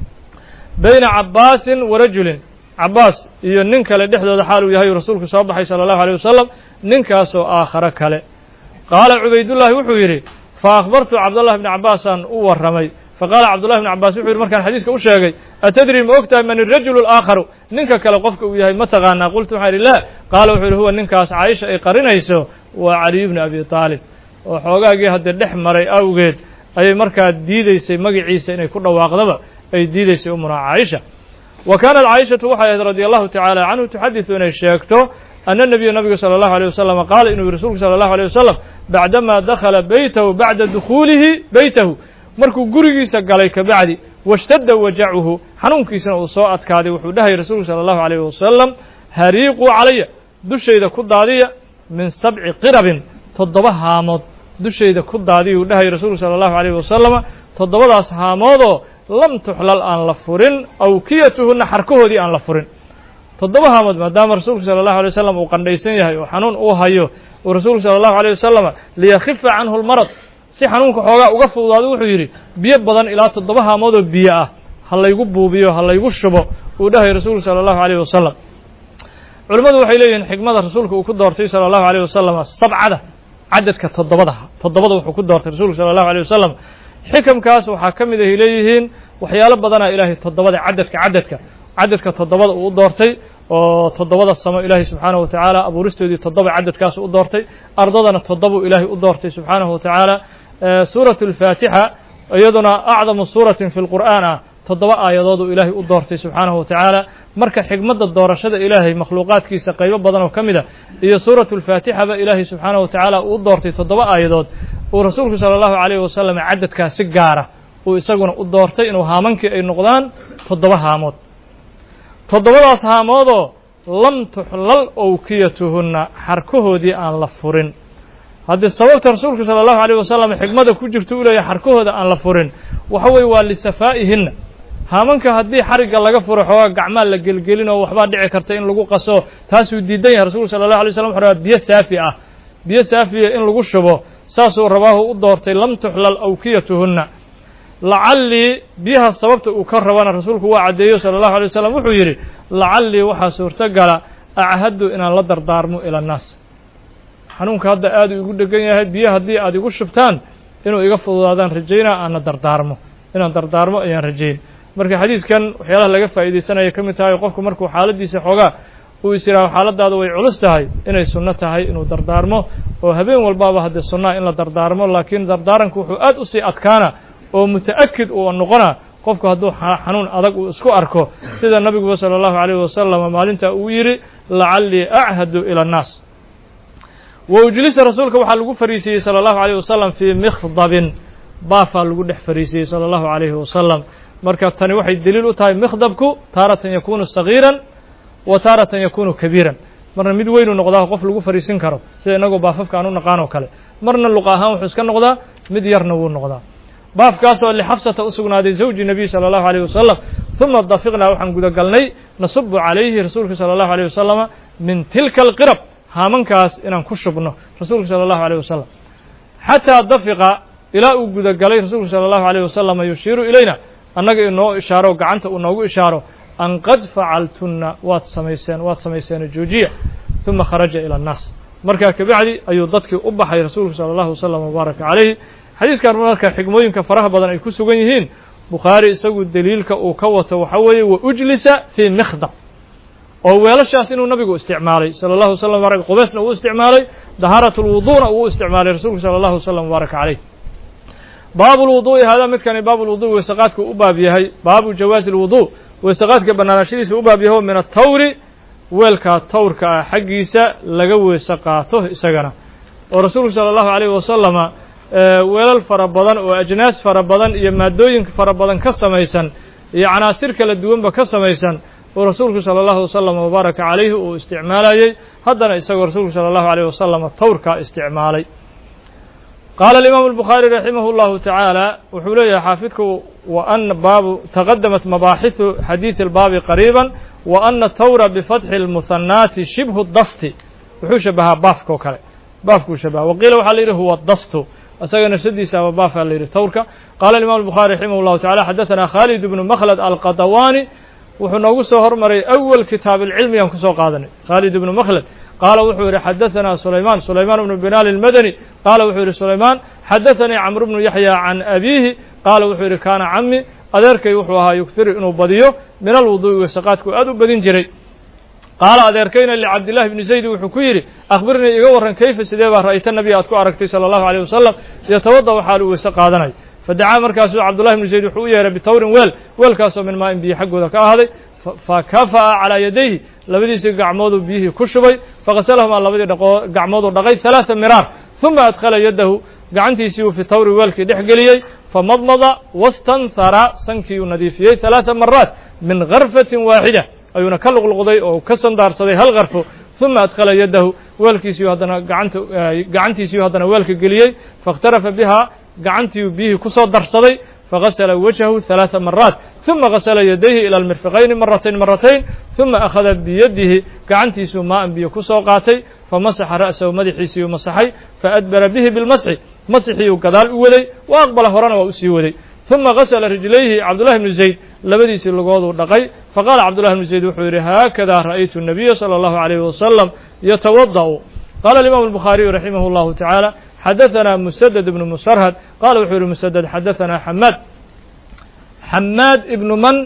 bayna cabaasin wa rajulin cabaas iyo nin kale dhexdooda xaal uu yahay rasuulku soo baxay sala allahu alayh wasalam ninkaasoo aakhare kale qaala cubaydullaahi wuxuu yidhi fa akhbartu cabdullahi bni cabbaasaan u warramay faqaala cabdullahi bni cabbaas wuxuu yidhi markaan xadiiska u sheegay atadri ma og tahay man irajulu alaakharu ninka kale qofka uu yahay ma taqaanaa qultu waxaan idhi laa qaala wuxuu yidhi huwa ninkaas caaisha ay qarinayso waa caliy bni abi taalib oo xoogaagii haddee dhex maray awgeed ayay markaa diidaysay magaciisa inay ku dhawaaqdaba ay diidaysay umuna caaisha wa kaanat caaishatu waxay ahayd radia allahu tacaala canhu tuxadisu inay sheegto أن النبي النبي صلى الله عليه وسلم قال إنه رسولك صلى الله عليه وسلم بعدما دخل بيته بعد دخوله بيته مركو قريسا قاليك بعدي واشتد وجعه حنونكيسنا وصاءت كادي وحودها رسول صلى الله عليه وسلم هريقوا علي دشيدا كدادية من سبع قرب تضبها هامود دشيدا كدادية ودها رسول صلى الله عليه وسلم تضبها هامودو لم تحلل أن لفرين أو كيتهن حركه دي أن لفرين toddoba haamood maadaama rasuulku sala allahu alay wasalam uu qandhaysan yahay oo xanuun uu hayo uu rasuulku sala allahu alayh wasalam liyakhifa canhu lmarad si xanuunka xoogaa uga fududaado wuxuu yidhi biyo badan ilaa toddoba haamood oo biyo ah ha laygu buubiyo ha laygu shubo uu dhahay rasuulku sala allahu alayh wasalam culimmadu waxay leeyihiin xikmada rasuulka uu ku doortay sala allahu alayh wasalam sabcada cadadka toddobadaha toddobada wuxuu ku doortay rasuulku sala allahu alayh wasalam xikamkaas waxaa ka mid ahay leeyihiin waxyaalo badanaa ilaahay toddobada cadadka cadadka cadadka toddobada uu u doortay oo toddobada samo ilaahay subxaanahu wa tacaala abuuristoodii toddoba cadadkaas u doortay ardadana toddobuu ilaahay u doortay subxaanahu wa tacaala suuratu alfaatixa iyaduna acdamu suuratin fi lqur'aan ah toddoba aayadooduu ilaahay u doortay subxaanahu wa tacaala marka xigmadda doorashada ilaahay makhluuqaadkiisa qaybo badan oo ka mid a iyo suuratu lfaatixaba ilaahay subxaanahu wa tacaala uu doortay toddoba aayadood uu rasuulku sala allahu calayhi wasalam cadadkaas si gaara uu isaguna u doortay inuu haamankii ay noqdaan toddoba haamood toddobadaas haamoodoo lam tuxlal owkiyatuhunna xarkahoodii aan la furin haddii sababta rasuulku sala allahu alayh wasalam xigmada ku jirto u leeyahay xarkahooda aan la furin waxa weeye waa lisafaa'ihinna haamanka haddii xarigga laga furo xoogaa gacmaa la gelgelin oo waxbaa dhici karta in lagu qaso taasuu diidan yahay rasulku sala allahu alay waslam wuxuu rabaa biyo saafi ah biyo saafiya in lagu shubo saasuu rabaahu u doortay lam tuxlal awkiyatuhunna lacallii biyaha sababta uu ka rabana rasuulku waa caddeeyo sala allahu alay wasalam wuxuu yidhi lacallii waxaa suurtogala achaddu inaan la dardaarmo ila annaas xanuunka hadda aad uu igu dhegan yahay biyo haddii aad igu shubtaan inuu iga fududaadaan rajaynaa aana dardaarmo inaan dardaarmo ayaan rajayn marka xadiiskan waxyaalaha laga faa'iidaysanaya ka mid tahay qofku markuu xaaladiisa xoogaa uu is yidhaaho xaaladaadu way culus tahay inay sunno tahay inuu dardaarmo oo habeen walbaaba haddee sunnaa in la dardaarmo laakiin dardaaranku wuxuu aad u sii adkaana oo muta'akid uu noqonaa qofku hadduu xanuun adag uu isku arko sida nabiguba sala allahu calayhi wasalam maalinta uu yidhi lacallii achadu ila annaas wa ujlisa rasuulka waxaa lagu fariisiiyey sala allahu alayh wasalam fii mikhdabin baafaa lagu dhex fariisiiyey sala allahu calayhi wasalam marka tani waxay deliil u tahay mikhdabku taaratan yakunu sagiiran wa taaratan yakunu kabiiran marna mid weynuu noqdaa qof lagu fariisin karo sida inagoo baafafka aan u naqaan oo kale marna luqa ahaan wuxuu iska noqdaa mid yarna wuu noqdaa baafkaasoo lixafsata u sugnaaday zawji nebiy sala allahu alayh wasalam uma dafiqnaa waxaan gudagalnay nasubu calayhi rasuulka sala allahu alayh wasalama min tilka alqirab haamankaas inaan ku shubno rasuulka sala allahu alayh wasalam xataa dafiqa ilaa uu gudagalay rasuulku sala allahu alayh wasalama yushiiru ilayna annaga inoo ishaaro gacanta uu noogu ishaaro an qad facaltunna waad samayseen waad samayseeno joojiya uma kharaja ila annaas markaa kabacdi ayuu dadkii u baxay rasuulku sala allahu wasalam wabaaraka calayhi xadiiskan marka xigmooyinka faraha badan ay ku sugan yihiin bukhaari isagu deliilka uu ka wato waxa weeye wa ujlisa fii mikhdab oo weelashaas inuu nabigu isticmaalay sala allahu wasalam wabarak qubaysna uu isticmaalay dahaaratu lwuduuna uu isticmaalay rasuulku sala allahu wasalam wabaaraka calayh baabu lwuduu'i haadaa midkani baabu lwudu weysaqaadka u baab yahay baabu jawaazi lwudu weysaqaadka bannaanaashadiisa u baab yahay oo min atawri weelkaa tawrka ah xaggiisa laga weyse qaato isagana oo rasuulku sala allahu alayhi wasalama weelal fara badan oo ajnaas fara badan iyo maadooyin fara badan ka samaysan iyo canaasir kala duwanba ka samaysan oo rasuulku sala allahu wasalam wabaaraka calayhi uu isticmaalayey haddana isagoo rasuulku sala allahu alayh wasalam tawrkaa isticmaalay qaala alimaamu albukhaari raximah اllahu tacaala wuxuu leeyahay xaafidku wa ana baabu taqadamat mabaaxiثu xadiidi albaabi qariiba wa ana tawra bifatxi اlmuhanaati shibhu dasti wuxuu shabahaa baafka oo kale baafkuu shabaha waqiila waxaa la yidhi huwa dastu isaga nafsadiisa ama baafaa la yidhi tawrka qaala imam الbuخaari raximah الlahu taعala xadaثana khaalid ibnu makhlad alqadawaani wuxuu noogu soo hormaray awal kitaab اlcilmi aan kusoo qaadanay khaalid ibnu makhlad qaala wuxuu yidhi xadaثana sulayman sulayman bnu binaal الmadani qaala wuxuu yidhi sulayman xadaثanii camr bnu yaxya can abiihi qaala wuxuu yidhi kaana cami adeerkay wuxuu ahaa yughiru inuu badiyo min alwuduءi weysaqaadku aad u badin jiray qaala adeerkayna licabdillahi bni zaydi wuxuu ku yidhi akhbirnii iga warran kayfa sidee baa ra'ayta nabiya aad ku aragtay sala allahu alayh wasalam yatawada waxaa lu weyse qaadanay fadacaa markaasuu cabdullahi bni zayd wuxuu u yeehay bitawrin weel weelkaasoo min maa in biyo xaggooda ka ahaaday fakafa'a calaa yadayhi labadiisii gacmooduu biyihii ku shubay faqasalahumaa labadii dhaqoo gacmooduu dhaqay halaata miraar uma adkhala yadahu gacantiisii uu fi tawri weelkii dhex geliyey famadmada wastanhara sankii uu nadiifiyey halaata maraat min garfatin waaxida ayuuna ka luqluqday oo ka sandaarsaday hal karfo uma adkhala yadahu weelkiisiiu haddana gacanta gacantiisiiu haddana weelka geliyey fakhtarafa bihaa gacantiiu biyihii ku soo darsaday fagasala wajhahu halaata maraat uma gasala yadayhi ila almirfiqayni maratayn maratayn uma akhada biyadihi gacantiisuu maaan biyo ku soo qaatay famasaxa ra'sahu madaxiisiiu masaxay faadbara bihi bilmasxi masxiiuu gadaal u waday wa aqbala horena waa u sii waday uma gasla rijlayhi cabdullahi bnu zayd labadiisii lugooduu dhaqay faqaala cabdullahi bnu zayd wuxuu yidhi haakada ra'aytu الnabiya salى اllahu عalayh wasalam yatawada'u qaala alimaamu الbukhaariyu raximah اllahu tacaala xadaثana musadad ibnu musarhad qaala wuxuu yihi musadad xadaثana xamaad xamaad ibnu man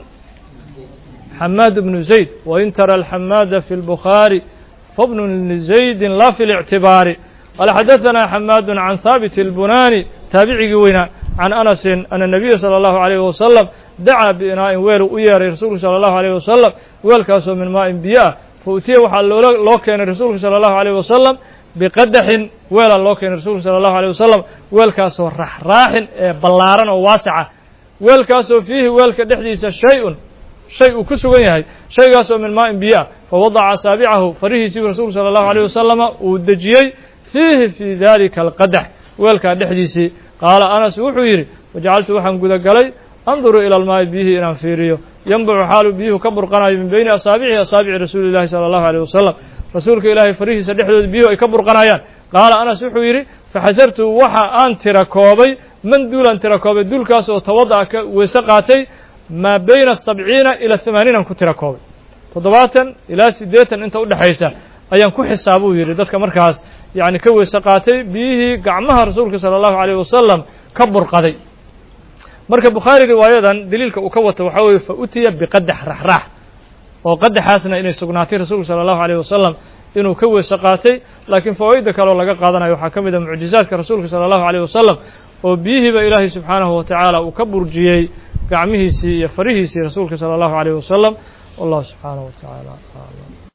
xamaad ibnu zayd wain tara alxamaada fi اlbukhaari fabnu lizaydi la fi اlictibaari qaala xadaثana xamaadu can haabit اlbunaani taabicigii weynaa can anasin ana nabiya salى اllahu عalayh wasalam dacaa biinaa'in weel u yeeray rasuulku sala allahu alayh wasalam weelkaasoo min maa'in biyo ah fa utiya waxaa loola loo keenay rasuulku sala allahu alayh wasalam biqadaxin weelaa loo keenay rasuulku sala allahu alayh wasalam weelkaasoo raxraaxin ee ballaaran oo waasica weelkaasoo fiihi weelka dhexdiisa shay-un shay uu ku sugan yahay shaygaasoo min maa'in biyo ah fa wadaca asaabicahu farihiisiibu rasuulku sala allahu alayh wasalama uu dejiyey fiihi fii dalika alqadax weelkaa dhexdiisii qaala anas wuxuu yidhi wajacaltu waxaan gudagalay anduru ila almaa'i biyihii inaan fiiriyo yanbucu xaalu biyuhu ka burqanayo min beyni asaabicihi asaabici rasuuli llahi sala allahu alayh wasalam rasuulka ilaahay farihiisa dhexdooda biyuhu ay ka burqanayaan qaala anas wuxuu yidhi faxasartu waxa aan tira koobay man duulaan tira koobay duulkaas oo tawada'a ka weyse qaatay maa bayna sabciina ila hamaaniinan ku tira koobay toddobaatan ilaa siddeetan inta udhexaysa ayaan ku xisaabuu yidhi dadka markaas yacni ka weyse qaatay biyihii gacmaha rasuulka sala allahu alayh wasalam ka burqaday marka bukhaari riwaayadan daliilka uu ka wato waxaa weeye fa utiya biqadax raxraax oo qadaxaasna inay sugnaatay rasuulku sala allahu alayh wasalam inuu ka weyse qaatay laakiin fawaa'idda kaleo laga qaadanayo waxaa ka mid a mucjizaadka rasuulka sala allahu alayh wasalam oo biyihiiba ilaahay subxaanahu wa tacaala uu ka burjiyey gacmihiisii iyo farihiisii rasuulka sala allahu alayh wasalam wallahu subxaanahu wa tacaala aclam.